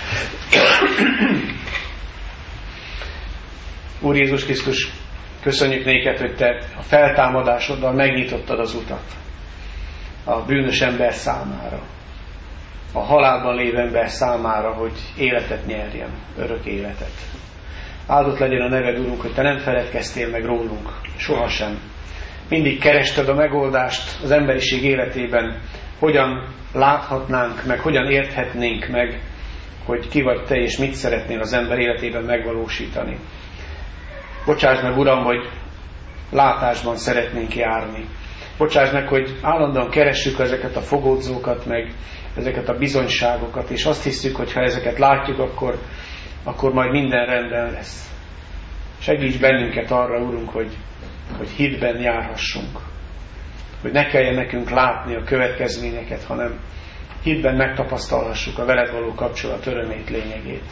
Speaker 1: Úr Jézus Krisztus, köszönjük néked, hogy te a feltámadásoddal megnyitottad az utat a bűnös ember számára, a halálban lévő ember számára, hogy életet nyerjen, örök életet. Áldott legyen a neved, Urunk, hogy te nem feledkeztél meg rólunk, sohasem. Mindig kerested a megoldást az emberiség életében, hogyan láthatnánk meg, hogyan érthetnénk meg, hogy ki vagy te, és mit szeretnél az ember életében megvalósítani. Bocsáss meg, Uram, hogy látásban szeretnénk járni. Bocsáss meg, hogy állandóan keressük ezeket a fogódzókat, meg ezeket a bizonyságokat, és azt hiszük, hogy ha ezeket látjuk, akkor majd minden rendben lesz. Segíts bennünket arra, Urunk, hogy hitben járhassunk. Hogy ne kelljen nekünk látni a következményeket, hanem hitben megtapasztalhassuk a veled való kapcsolat örömét, lényegét.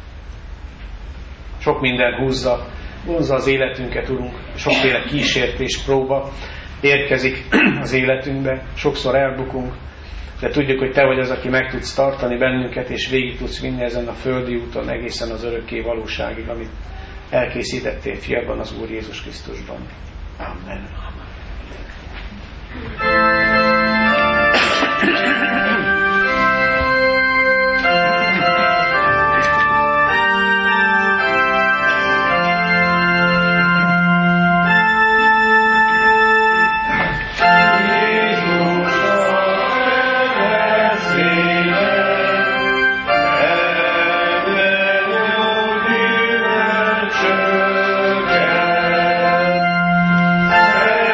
Speaker 1: Sok minden vonzza az életünket, Urunk, sokféle kísértés, próba érkezik az életünkbe, sokszor elbukunk, de tudjuk, hogy te vagy az, aki meg tudsz tartani bennünket, és végig tudsz vinni ezen a földi úton egészen az örökké valóságig, amit elkészítettél fiadban, az Úr Jézus Krisztusban. Amen.
Speaker 3: Amen.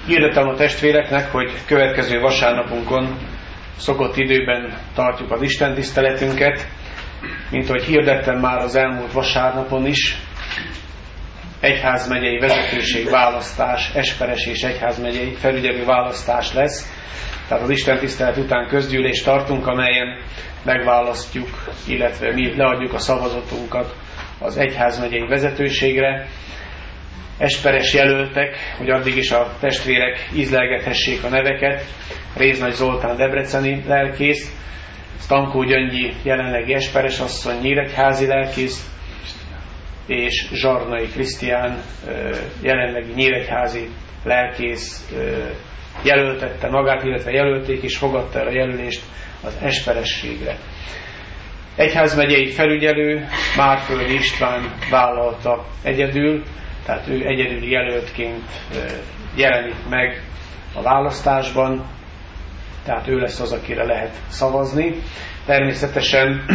Speaker 1: Hirdetem a testvéreknek, hogy következő vasárnapunkon szokott időben tartjuk az Isten tiszteletünket, mint ahogy hirdettem már az elmúlt vasárnapon is. Egyházmegyei vezetőség választás, esperes és egyházmegyei felügyelő választás lesz. Tehát az Isten tisztelet után közgyűlést tartunk, amelyen megválasztjuk, illetve mi leadjuk a szavazatunkat az egyházmegyei vezetőségre. Esperes jelöltek, hogy addig is a testvérek ízlelgethessék a neveket: Réznagy Zoltán debreceni lelkész, Stankó Gyöngyi jelenlegi esperes asszony nyíregyházi lelkész, és Zsarnai Krisztián jelenlegi nyíregyházi lelkész jelöltette magát, illetve jelölték és fogadta el a jelölést az esperességre. Egyházmegyei felügyelő Márföldi István vállalta egyedül, tehát ő egyedüli jelöltként jelenik meg a választásban, tehát ő lesz az, akire lehet szavazni. Természetesen,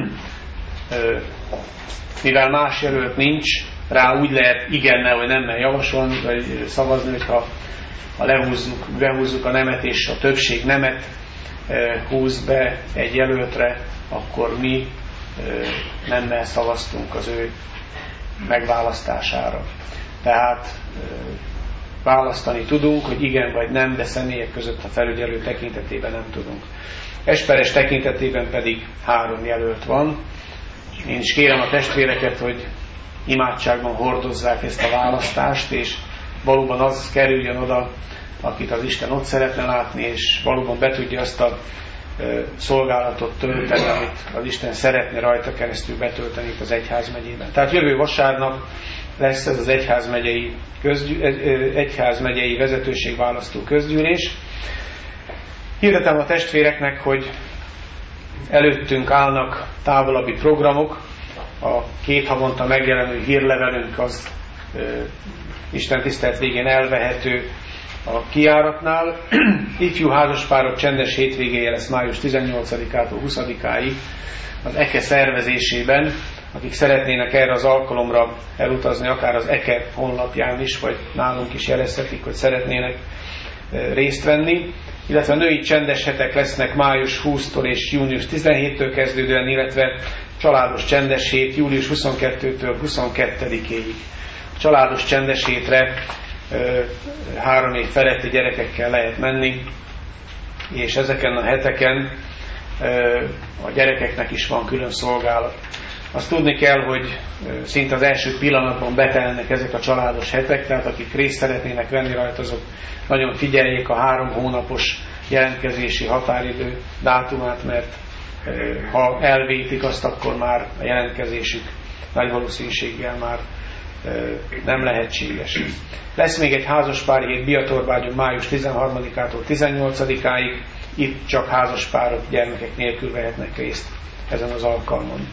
Speaker 1: mivel más jelölt nincs, rá úgy lehet igennel vagy nemmel javasolni, vagy szavazni, hogyha behúzzuk a nemet, és a többség nemet húz be egy jelöltre, akkor mi nemmel szavaztunk az ő megválasztására. Tehát választani tudunk, hogy igen vagy nem, de személyek között a felügyelő tekintetében nem tudunk. Esperes tekintetében pedig 3 jelölt van. Én is kérem a testvéreket, hogy imádságban hordozzák ezt a választást, és valóban az kerüljön oda, akit az Isten ott szeretne látni, és valóban be tudja azt a szolgálatot tölteni, amit az Isten szeretne rajta keresztül betölteni itt az egyházmegyében. Tehát jövő vasárnap lesz ez az egyházmegyei vezetőségválasztó közgyűlés. Hirdetem a testvéreknek, hogy előttünk állnak távolabbi programok. A 2 havonta megjelenő hírlevelünk az Isten tisztelet végén elvehető a kijáratnál. Ifjú házaspárok csendes hétvégéje lesz május 18-ától 20-áig az EKE szervezésében. Akik szeretnének erre az alkalomra elutazni, akár az EKE honlapján is, vagy nálunk is jelezhetik, hogy szeretnének részt venni. Illetve a női csendes hetek lesznek május 20-tól és június 17-től kezdődően, illetve családos csendes hét július 22-től 22-ig. A családos csendes hétre 3 év feletti gyerekekkel lehet menni, és ezeken a heteken a gyerekeknek is van külön szolgálat. Azt tudni kell, hogy szinte az első pillanatban betelnek ezek a családos hetek, tehát akik részt szeretnének venni rajta, azok nagyon figyeljék a 3 hónapos jelentkezési határidő dátumát, mert ha elvétik azt, akkor már a jelentkezésük nagy valószínűséggel már nem lehetséges. Lesz még egy házaspári hét Biatorbágyon május 13-ától 18-áig, itt csak házaspárok gyermekek nélkül vehetnek részt ezen az alkalmon.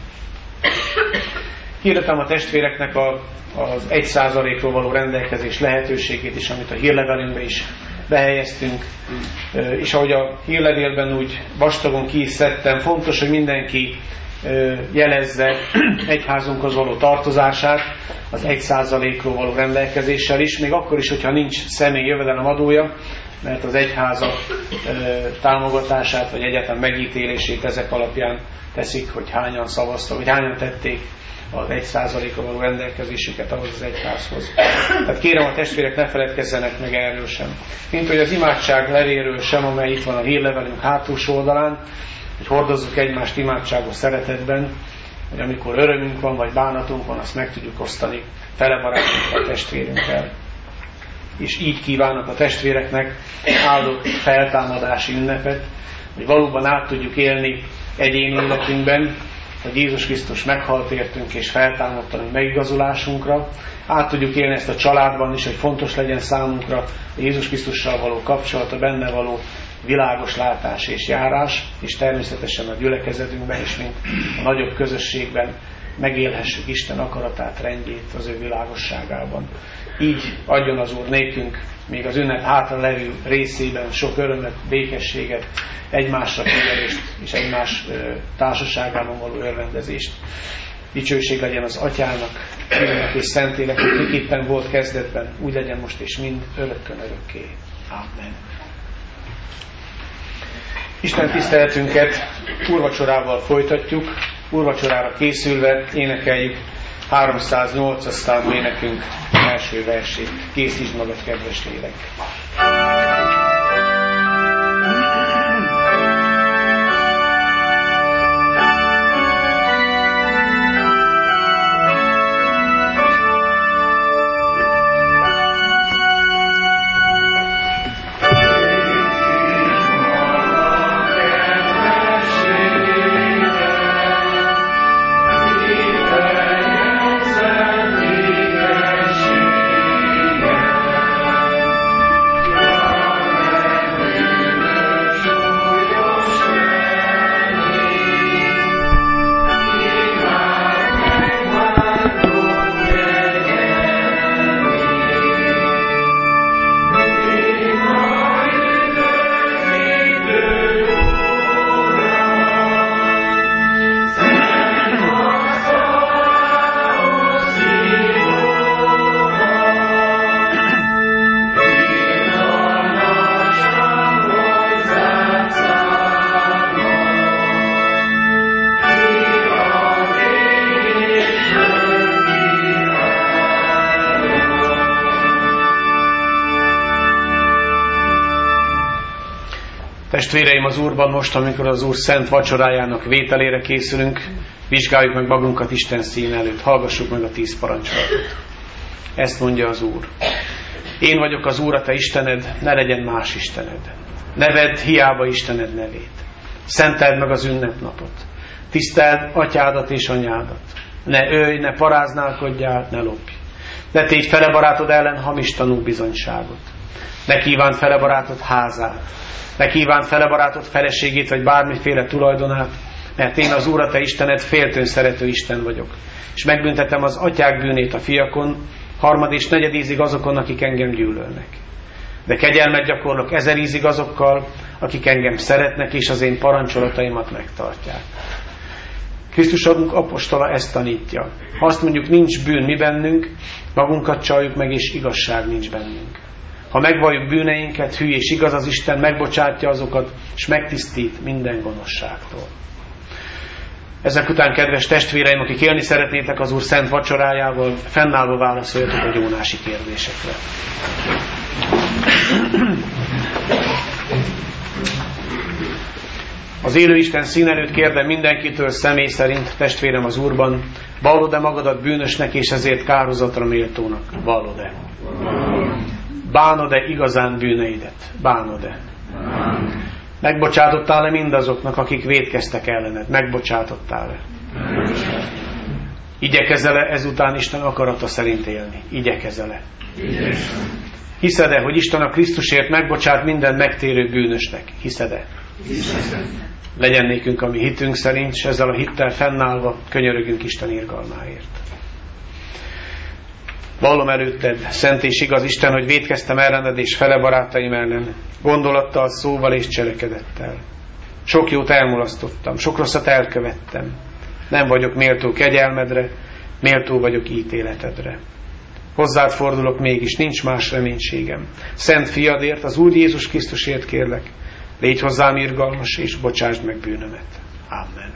Speaker 1: Hirdetem a testvéreknek az 1%-ról való rendelkezés lehetőségét is, amit a hírlevelünkbe is behelyeztünk, és ahogy a hírlevélben úgy vastagon ki is szedtem, fontos, hogy mindenki jelezze egyházunkhoz való tartozását az 1%-ról való rendelkezéssel is, még akkor is, hogyha nincs személy jövedelemadója, mert az egyházak támogatását vagy egyáltalán megítélését ezek alapján teszik, hogy hányan szavaztak, vagy hányan tették az 1%-ra való rendelkezésüket ahhoz az egyházhoz. Tehát kérem a testvérek, ne feledkezzenek meg erről sem. Mint hogy az imádság levéről sem, amely itt van a hírlevelünk hátulsó oldalán, hogy hordozzuk egymást imádságos szeretetben, hogy amikor örömünk van, vagy bánatunk van, azt meg tudjuk osztani fele barátunkkal, a testvérünkkel. És így kívánok a testvéreknek áldott feltámadási ünnepet, hogy valóban át tudjuk élni egyéni életünkben, hogy Jézus Krisztus meghalt értünk és feltámadt a mi megigazulásunkra. Át tudjuk élni ezt a családban is, hogy fontos legyen számunkra a Jézus Krisztussal való kapcsolat, a benne való világos látás és járás, és természetesen a gyülekezetünkben is, mint a nagyobb közösségben megélhessük Isten akaratát, rendjét az ő világosságában. Így adjon az Úr nékünk még az ünnep hátra levő részében sok örömet, békességet, egymásra figyelést és egymás társaságában való örvendezést. Dicsőség legyen az Atyának, Fiúnak és Szentléleknek, miképpen volt kezdetben, úgy legyen most és mind, örökkön örökké. Amen. Isten tiszteletünket úrvacsorával folytatjuk, úrvacsorára készülve énekeljük 308-as számú énekünk első versét. Készítsd magad, kedves lélek! Testvéreim az Úrban, most, amikor az Úr szent vacsorájának vételére készülünk, vizsgáljuk meg magunkat Isten szín előtt, hallgassuk meg a 10 parancsolatot. Ezt mondja az Úr. Én vagyok az Úr, a te Istened, ne legyen más istened. Ne vedd hiába Istened nevét. Szenteld meg az ünnepnapot. Tiszteld atyádat és anyádat. Ne ölj, ne paráználkodjál, ne lopj. Ne tégy fele barátod ellen hamis tanúbizonyságot. Ne kívánd fele barátod házát. Ne kívánd fele barátod feleségét, vagy bármiféle tulajdonát, mert én az Úr, a te Istened, féltőn szerető Isten vagyok. És megbüntetem az atyák bűnét a fiakon, harmad és negyed ízig azokon, akik engem gyűlölnek. De kegyelmet gyakorlok 1000 ízig azokkal, akik engem szeretnek, és az én parancsolataimat megtartják. Krisztusunk apostola ezt tanítja. Ha azt mondjuk, nincs bűn mi bennünk, magunkat csaljuk meg, és igazság nincs bennünk. Ha megvalljuk bűneinket, hű és igaz az Isten, megbocsátja azokat, és megtisztít minden gonoszságtól. Ezek után, kedves testvéreim, akik élni szeretnétek az Úr szent vacsorájával, fennállva válaszoljatok a gyónási kérdésekre. Az élő Isten szín előtt kérdem mindenkitől személy szerint, testvérem az Úrban, vallod-e magadat bűnösnek, és ezért kárhozatra méltónak? Vallod-e? Bánod-e igazán bűneidet? Bánod-e? Megbocsátottál-e mindazoknak, akik vétkeztek ellened? Megbocsátottál-e? Igyekezel-e ezután Isten akarata szerint élni? Igyekezel-e? Hiszed-e, hogy Isten a Krisztusért megbocsát minden megtérő bűnösnek? Hiszed-e? Legyen nékünk a mi hitünk szerint, és ezzel a hittel fennállva könyörögünk Isten irgalmáért. Vallom előtted, szent és igaz Isten, hogy vétkeztem ellened és fele barátaim ellen, gondolattal, szóval és cselekedettel. Sok jót elmulasztottam, sok rosszat elkövettem. Nem vagyok méltó kegyelmedre, méltó vagyok ítéletedre. Hozzád fordulok mégis, nincs más reménységem. Szent fiadért, az Úr Jézus Krisztusért kérlek, légy hozzám irgalmas, és bocsásd meg bűnömet. Amen.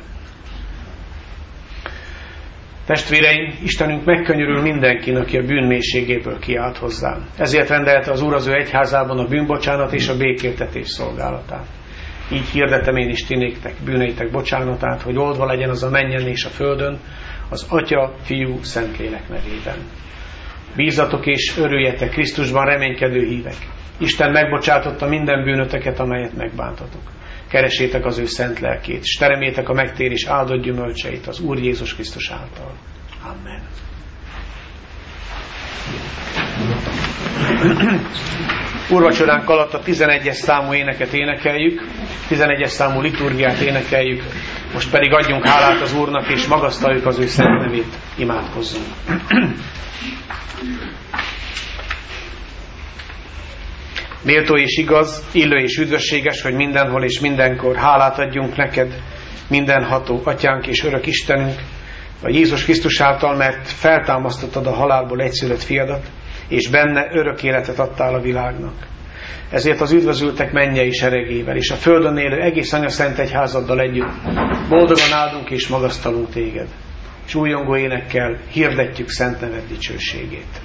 Speaker 1: Testvéreim, Istenünk megkönyörül mindenkin, aki a bűn mélységéből kiált hozzám. Ezért rendelte az Úr az ő egyházában a bűnbocsánat és a békéltetés szolgálatát. Így hirdetem én is ti néktek bűneitek bocsánatát, hogy oldva legyen az a mennyen és a földön, az Atya, Fiú, Szentlélek nevében. Bízatok és örüljetek Krisztusban, reménykedő hívek. Isten megbocsátotta minden bűnöteket, amelyet megbántatok. Keresétek az ő szent lelkét, és teremjétek a megtérés áldott gyümölcseit az Úr Jézus Krisztus által. Amen. Úrvacsoránk alatt a 11-es számú éneket énekeljük, 11-es számú liturgiát énekeljük, most pedig adjunk hálát az Úrnak, és magasztaljuk az ő szent nevét, imádkozzunk. Méltó és igaz, illő és üdvösséges, hogy mindenhol és mindenkor hálát adjunk neked, mindenható Atyánk és örök Istenünk, a Jézus Krisztus által, mert feltámasztottad a halálból egyszülött fiadat, és benne örök életet adtál a világnak. Ezért az üdvözültek mennyei seregével, és a földön élő egész anyaszent egyházaddal együtt boldogan áldunk és magasztalunk téged, és újongó énekkel hirdetjük szent neved dicsőségét.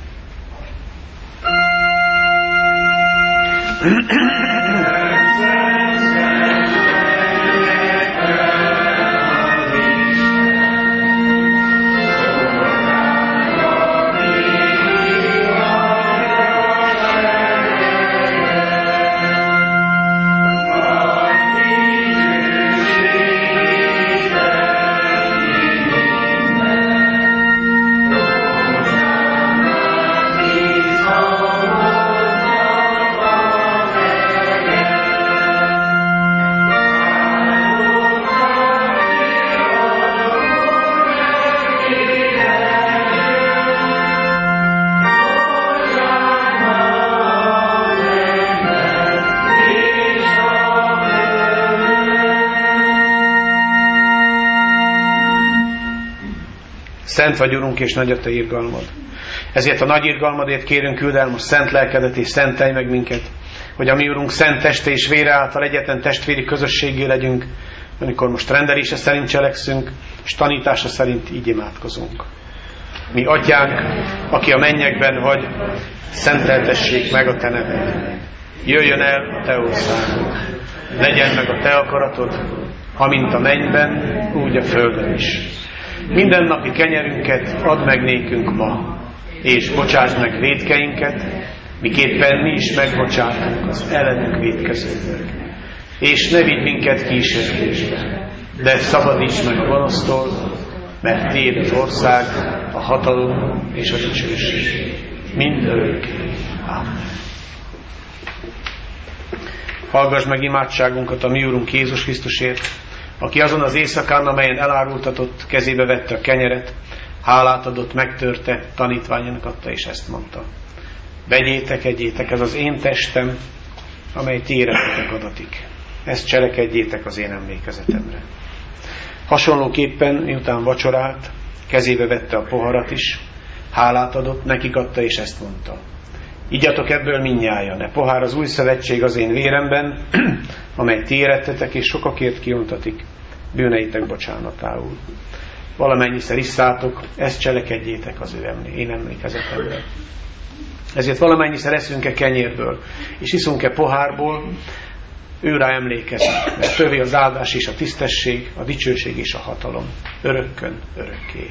Speaker 1: Szent vagy, Urunk, és nagy a te irgalmad. Ezért a nagy irgalmadért kérünk, küld el most szent lelkedet, és szentelj meg minket, hogy a mi Urunk szent teste és vére által egyetlen testvéri közösségé legyünk, amikor most rendelése szerint cselekszünk, és tanítása szerint így imádkozunk. Mi Atyánk, aki a mennyekben vagy, szenteltessék meg a te neved. Jöjjön el a te országod. Legyen meg a te akaratod, amint a mennyben, úgy a földön is. Mindennapi kenyerünket add meg nékünk ma, és bocsásd meg vétkeinket, miképpen mi is megbocsátunk az ellenünk vétkezőknek. És ne vigy minket kísértésbe, de szabadíts meg a gonosztól, mert tiéd az ország, a hatalom és a dicsőség mindörökké. Amen. Hallgass meg imádságunkat a mi Urunk Jézus Krisztusért, aki azon az éjszakán, amelyen elárultatott, kezébe vette a kenyeret, hálát adott, megtörte, tanítványának adta, és ezt mondta: vegyétek, egyétek, ez az én testem, amely ti érettetek adatik. Ezt cselekedjétek az én emlékezetemre. Hasonlóképpen, miután vacsorált, kezébe vette a poharat is, hálát adott, nekik adta, és ezt mondta: igyatok ebből mindnyájan, e pohár az új szövetség az én véremben, amely ti érettetek és sokakért kiontatik, bűneitek bocsánatául. Valamennyiszer isszátok, ezt cselekedjétek az én emlékezetemre. Ezért valamennyiszer eszünk-e kenyérből, és iszunk-e pohárból, őrá emlékezünk, mert tövé az áldás és a tisztesség, a dicsőség és a hatalom, örökkön, örökké.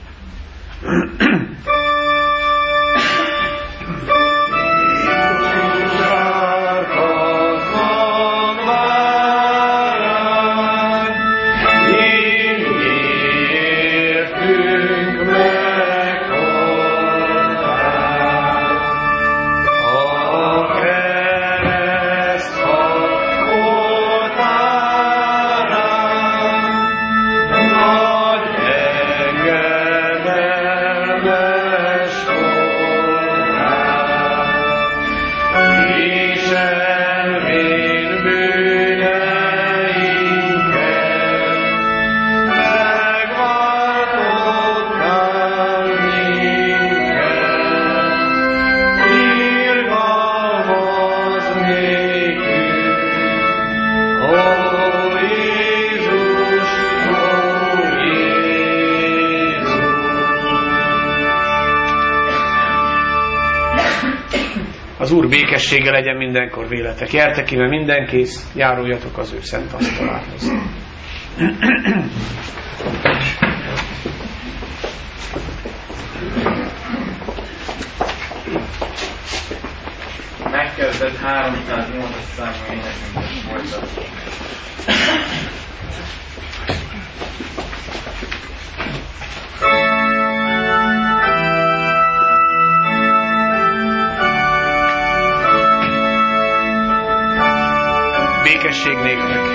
Speaker 1: Az Úr békessége legyen mindenkor véletek. Jertek íme minden kész, járuljatok az ő szent asztalához.
Speaker 3: Megkezdett 308 számú énekünket folytatni.
Speaker 1: Békesség néktek!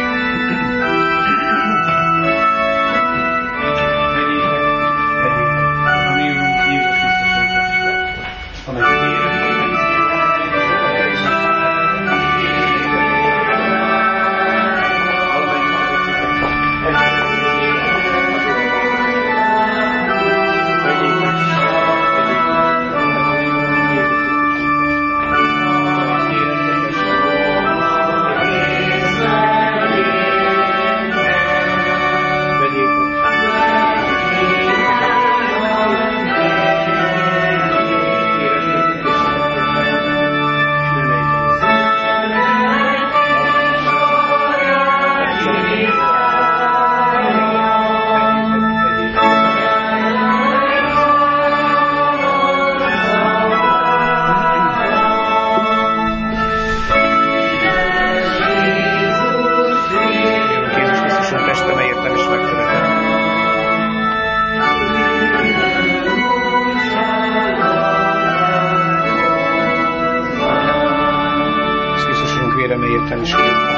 Speaker 1: Isten is írta.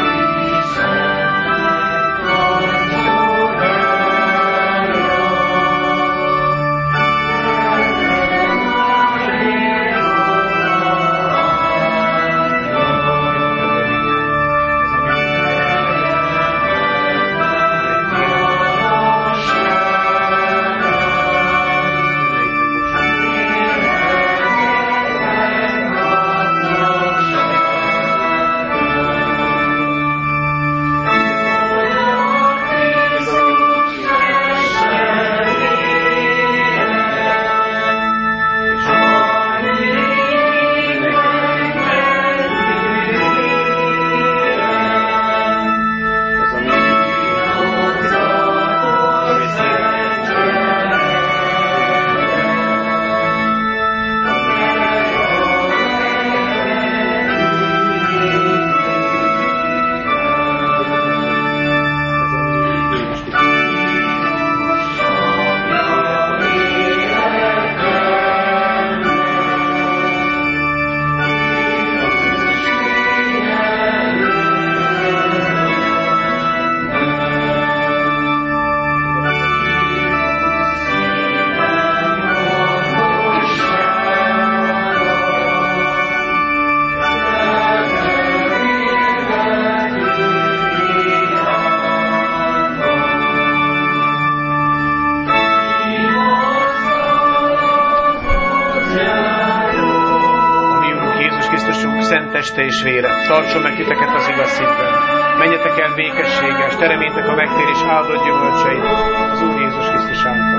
Speaker 1: Teste és vére, tartson meg titeket az igaz hitben. Menjetek el békességgel, és teremétek a megtérés áldott gyümölcseit az Úr Jézus Krisztus által.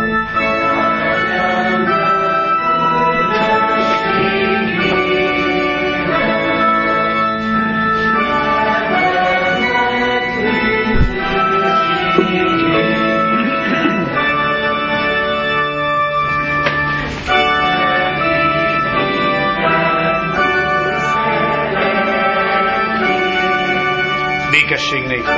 Speaker 1: Békesség néktek.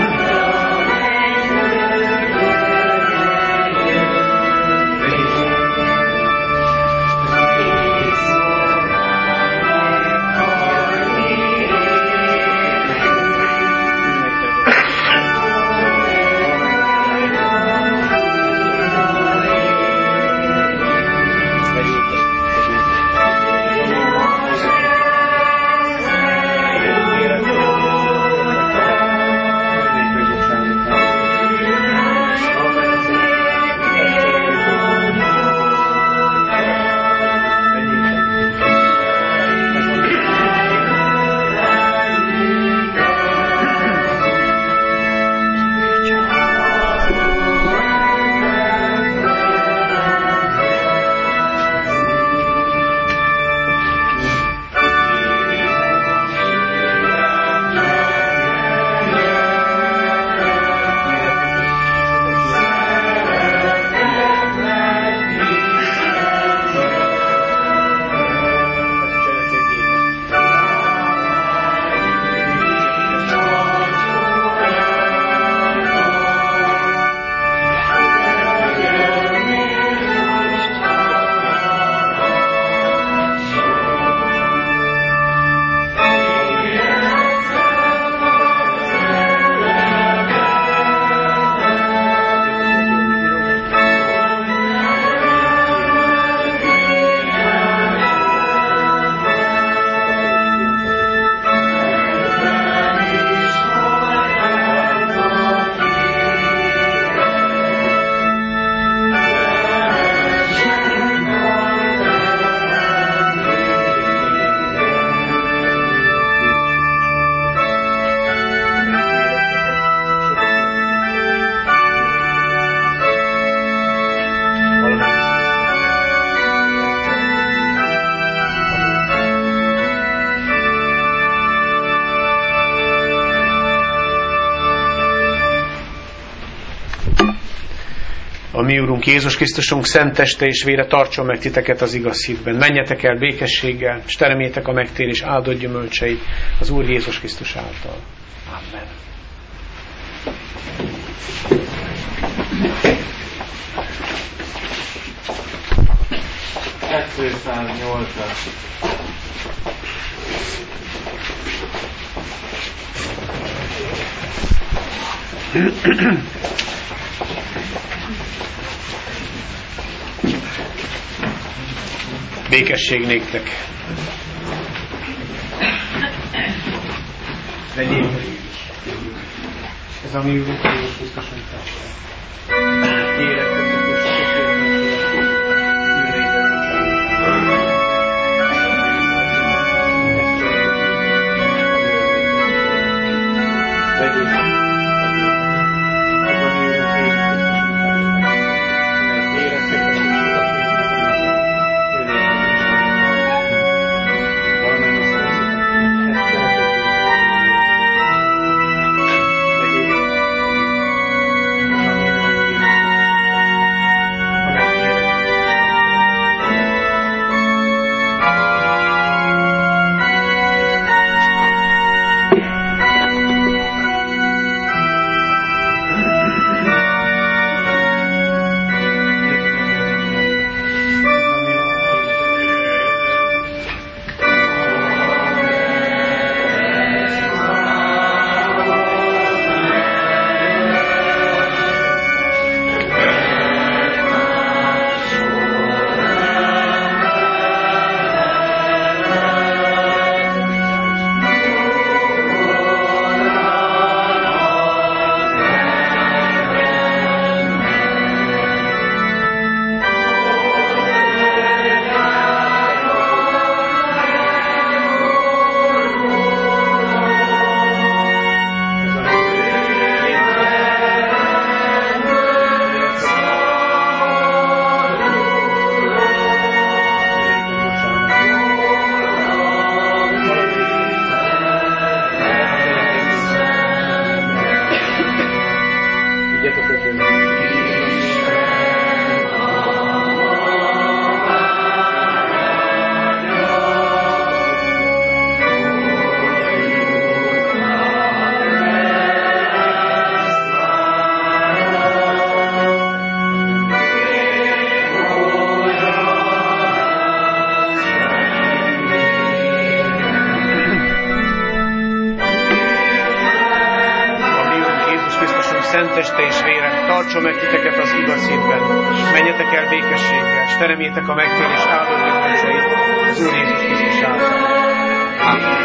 Speaker 1: A mi Úrunk Jézus Krisztusunk szent teste és vére tartson meg titeket az igaz hitben. Menjetek el békességgel, és teremétek a megtérés áldott gyümölcseit az Úr Jézus Krisztus által. Amen.
Speaker 3: Kettőszáznnyolcas.
Speaker 1: Békesség néktek. Ez a mi Úrunk Jézus Krisztuson társadalom. Életetek és teste és vére, tartson meg titeket az igaz hitben. Menjetek el békességgel, és teremjétek a megtérés áldott gyümölcseit az Úr Jézus Krisztus által. Amen.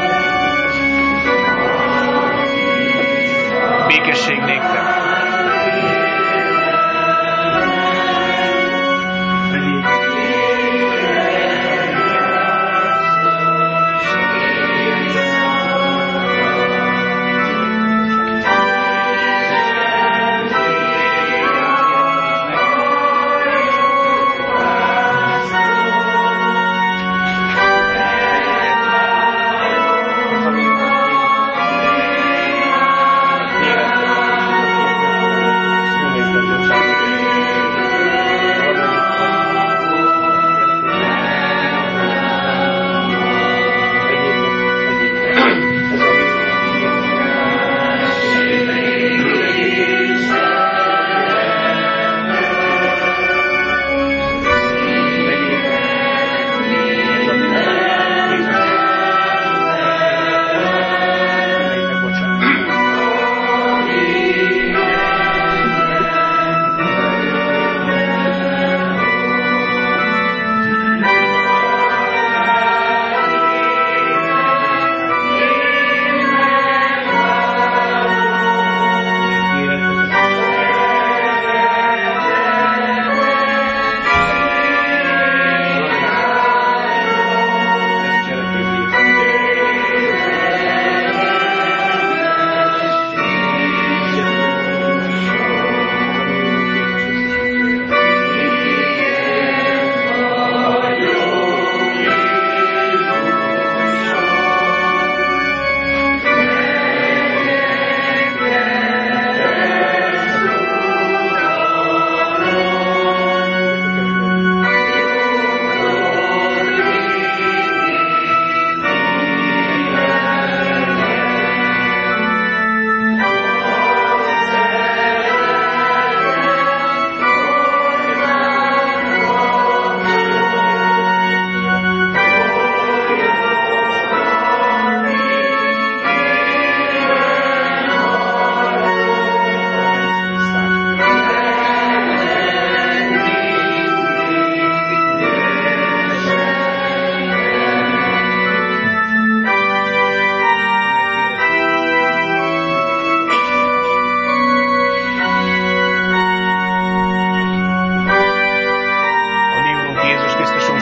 Speaker 1: Békesség néktek!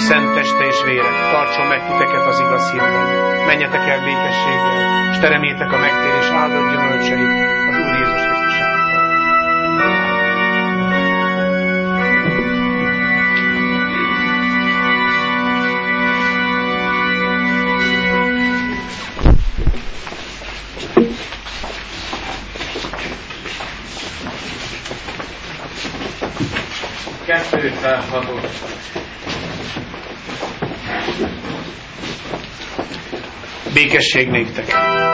Speaker 1: szent teste és vére tartson meg titeket az igaz hitben. Menjetek el békességgel, és teremjétek a megtérés áldott gyümölcseit az Úr Jézus Krisztus által. Békesség néktek!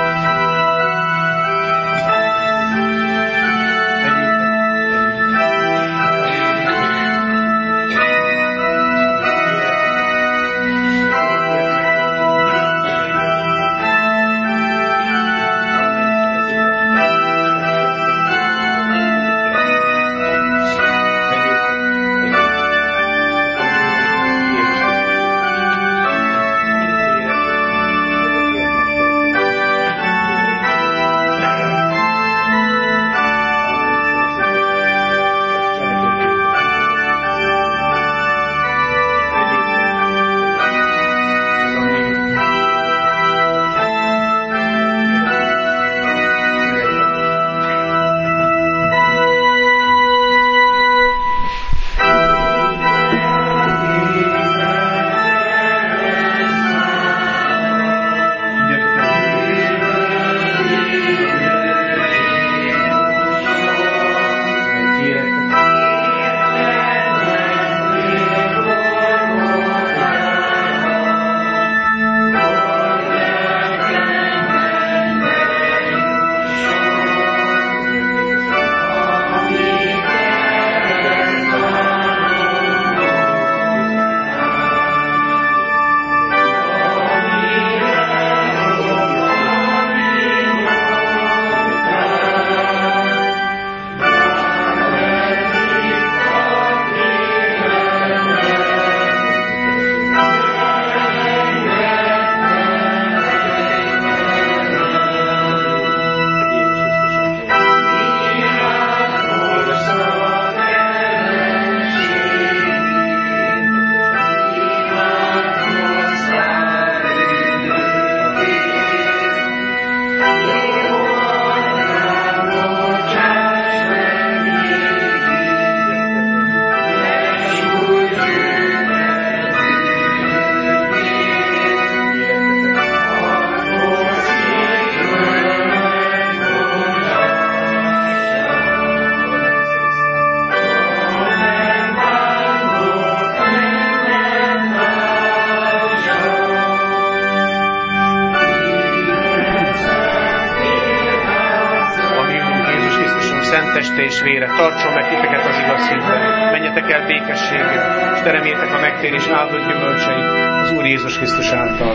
Speaker 1: teste és vére tartson meg titeket az igaz hitben. Menjetek el békességgel, és teremjétek a megtérés áldott gyümölcseit az Úr Jézus Krisztus által.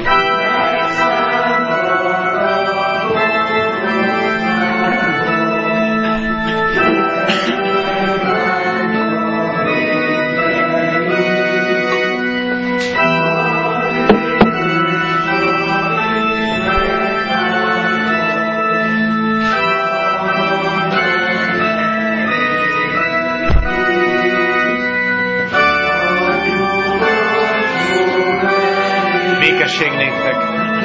Speaker 1: Békesség néktek!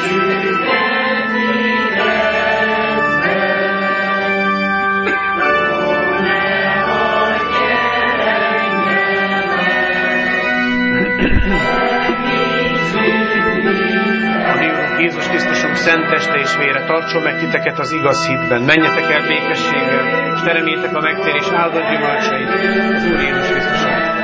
Speaker 1: Jézus Krisztusunk szent teste és vére tartson meg titeket az igaz hitben. Menjetek el békességgel, és teremjétek a megtérés áldott gyümölcseit az Úr Jézus Krisztus által.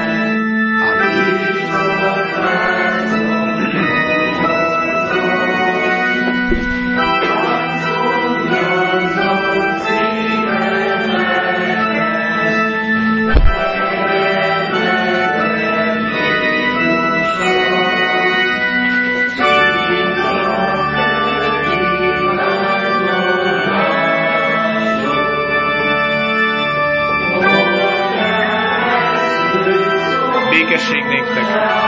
Speaker 1: Békesség néktek!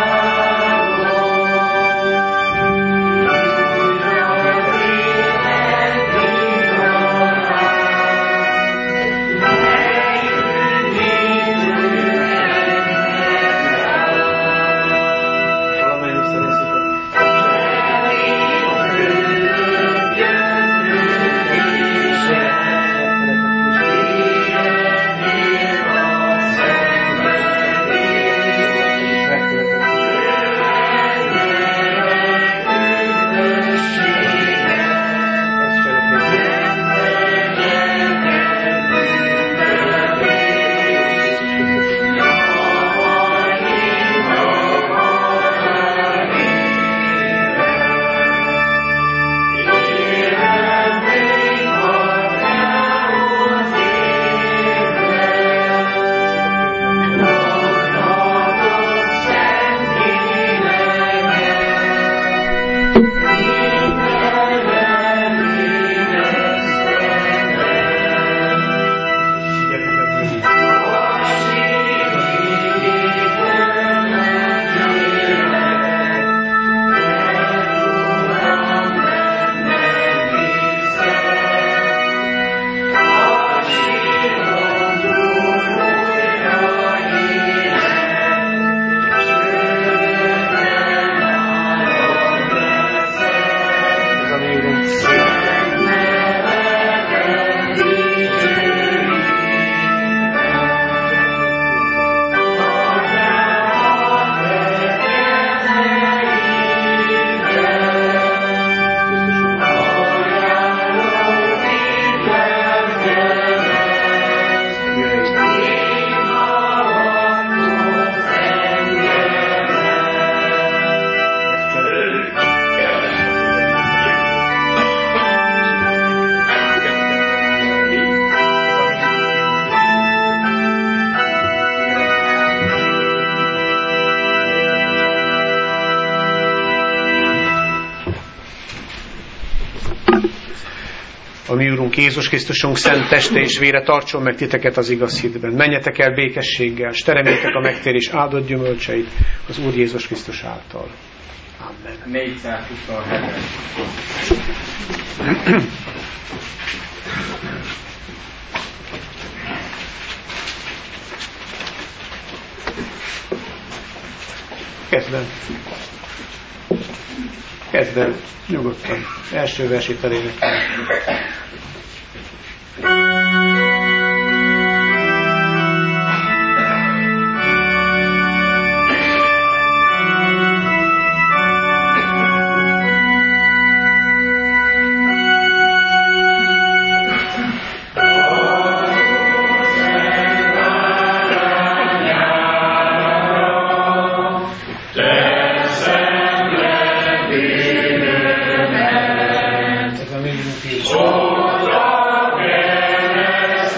Speaker 1: A mi Úrunk Jézus Krisztusunk szent teste és vére tartson meg titeket az igaz hitben. Menjetek el békességgel, s teremjétek a megtérés áldott gyümölcseit az Úr Jézus Krisztus által. Amen.
Speaker 3: 427.
Speaker 1: Kezd el, nyugodtan. Első versét elénekelni.
Speaker 4: Oh,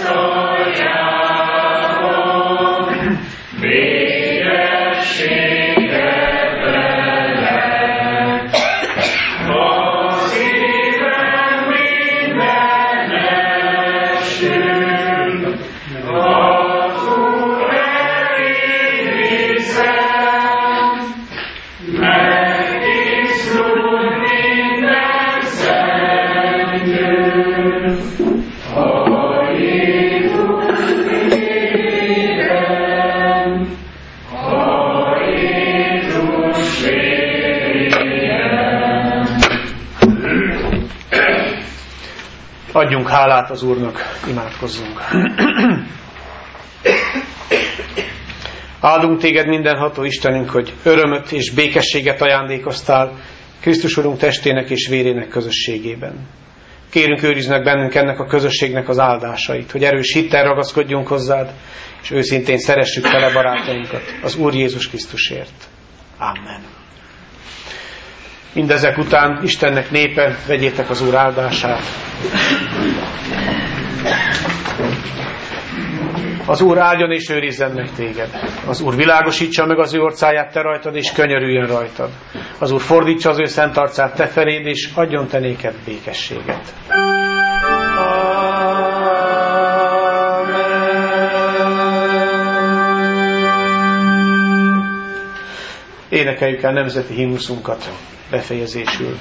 Speaker 1: Adjunk hálát az Úrnak, imádkozzunk. Áldunk téged, mindenható Istenünk, hogy örömöt és békességet ajándékoztál Krisztus Urunk testének és vérének közösségében. Kérünk, őrizd meg bennünk ennek a közösségnek az áldásait, hogy erős hittel ragaszkodjunk hozzád, és őszintén szeressük tele barátainkat az Úr Jézus Krisztusért. Amen. Mindezek után Istennek népe, vegyétek az Úr áldását. Az Úr áldjon és őrizzen meg téged. Az Úr világosítsa meg az ő orcáját te rajtad, és könyörüljön rajtad. Az Úr fordítsa az ő szent arcát te feléd, és adjon te néked békességet. Énekeljük el nemzeti himnuszunkat befejezésül.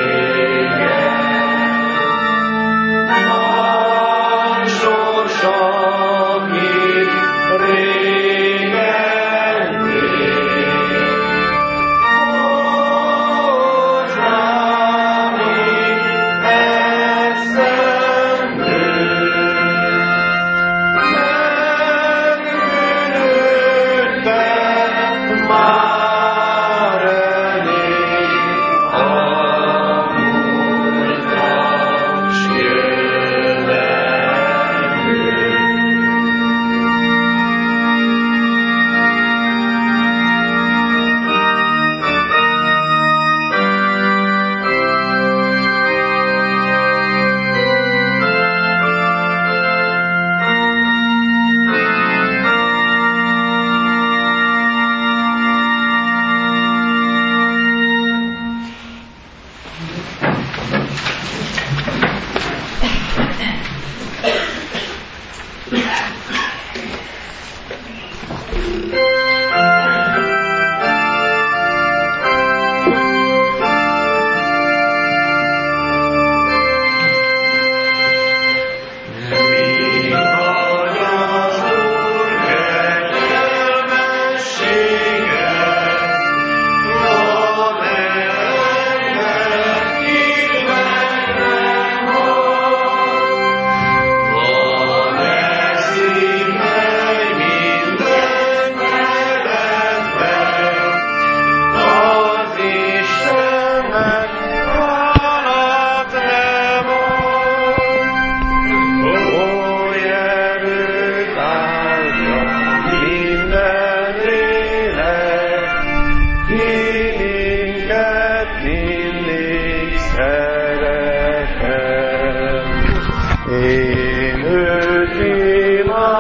Speaker 4: Sorsa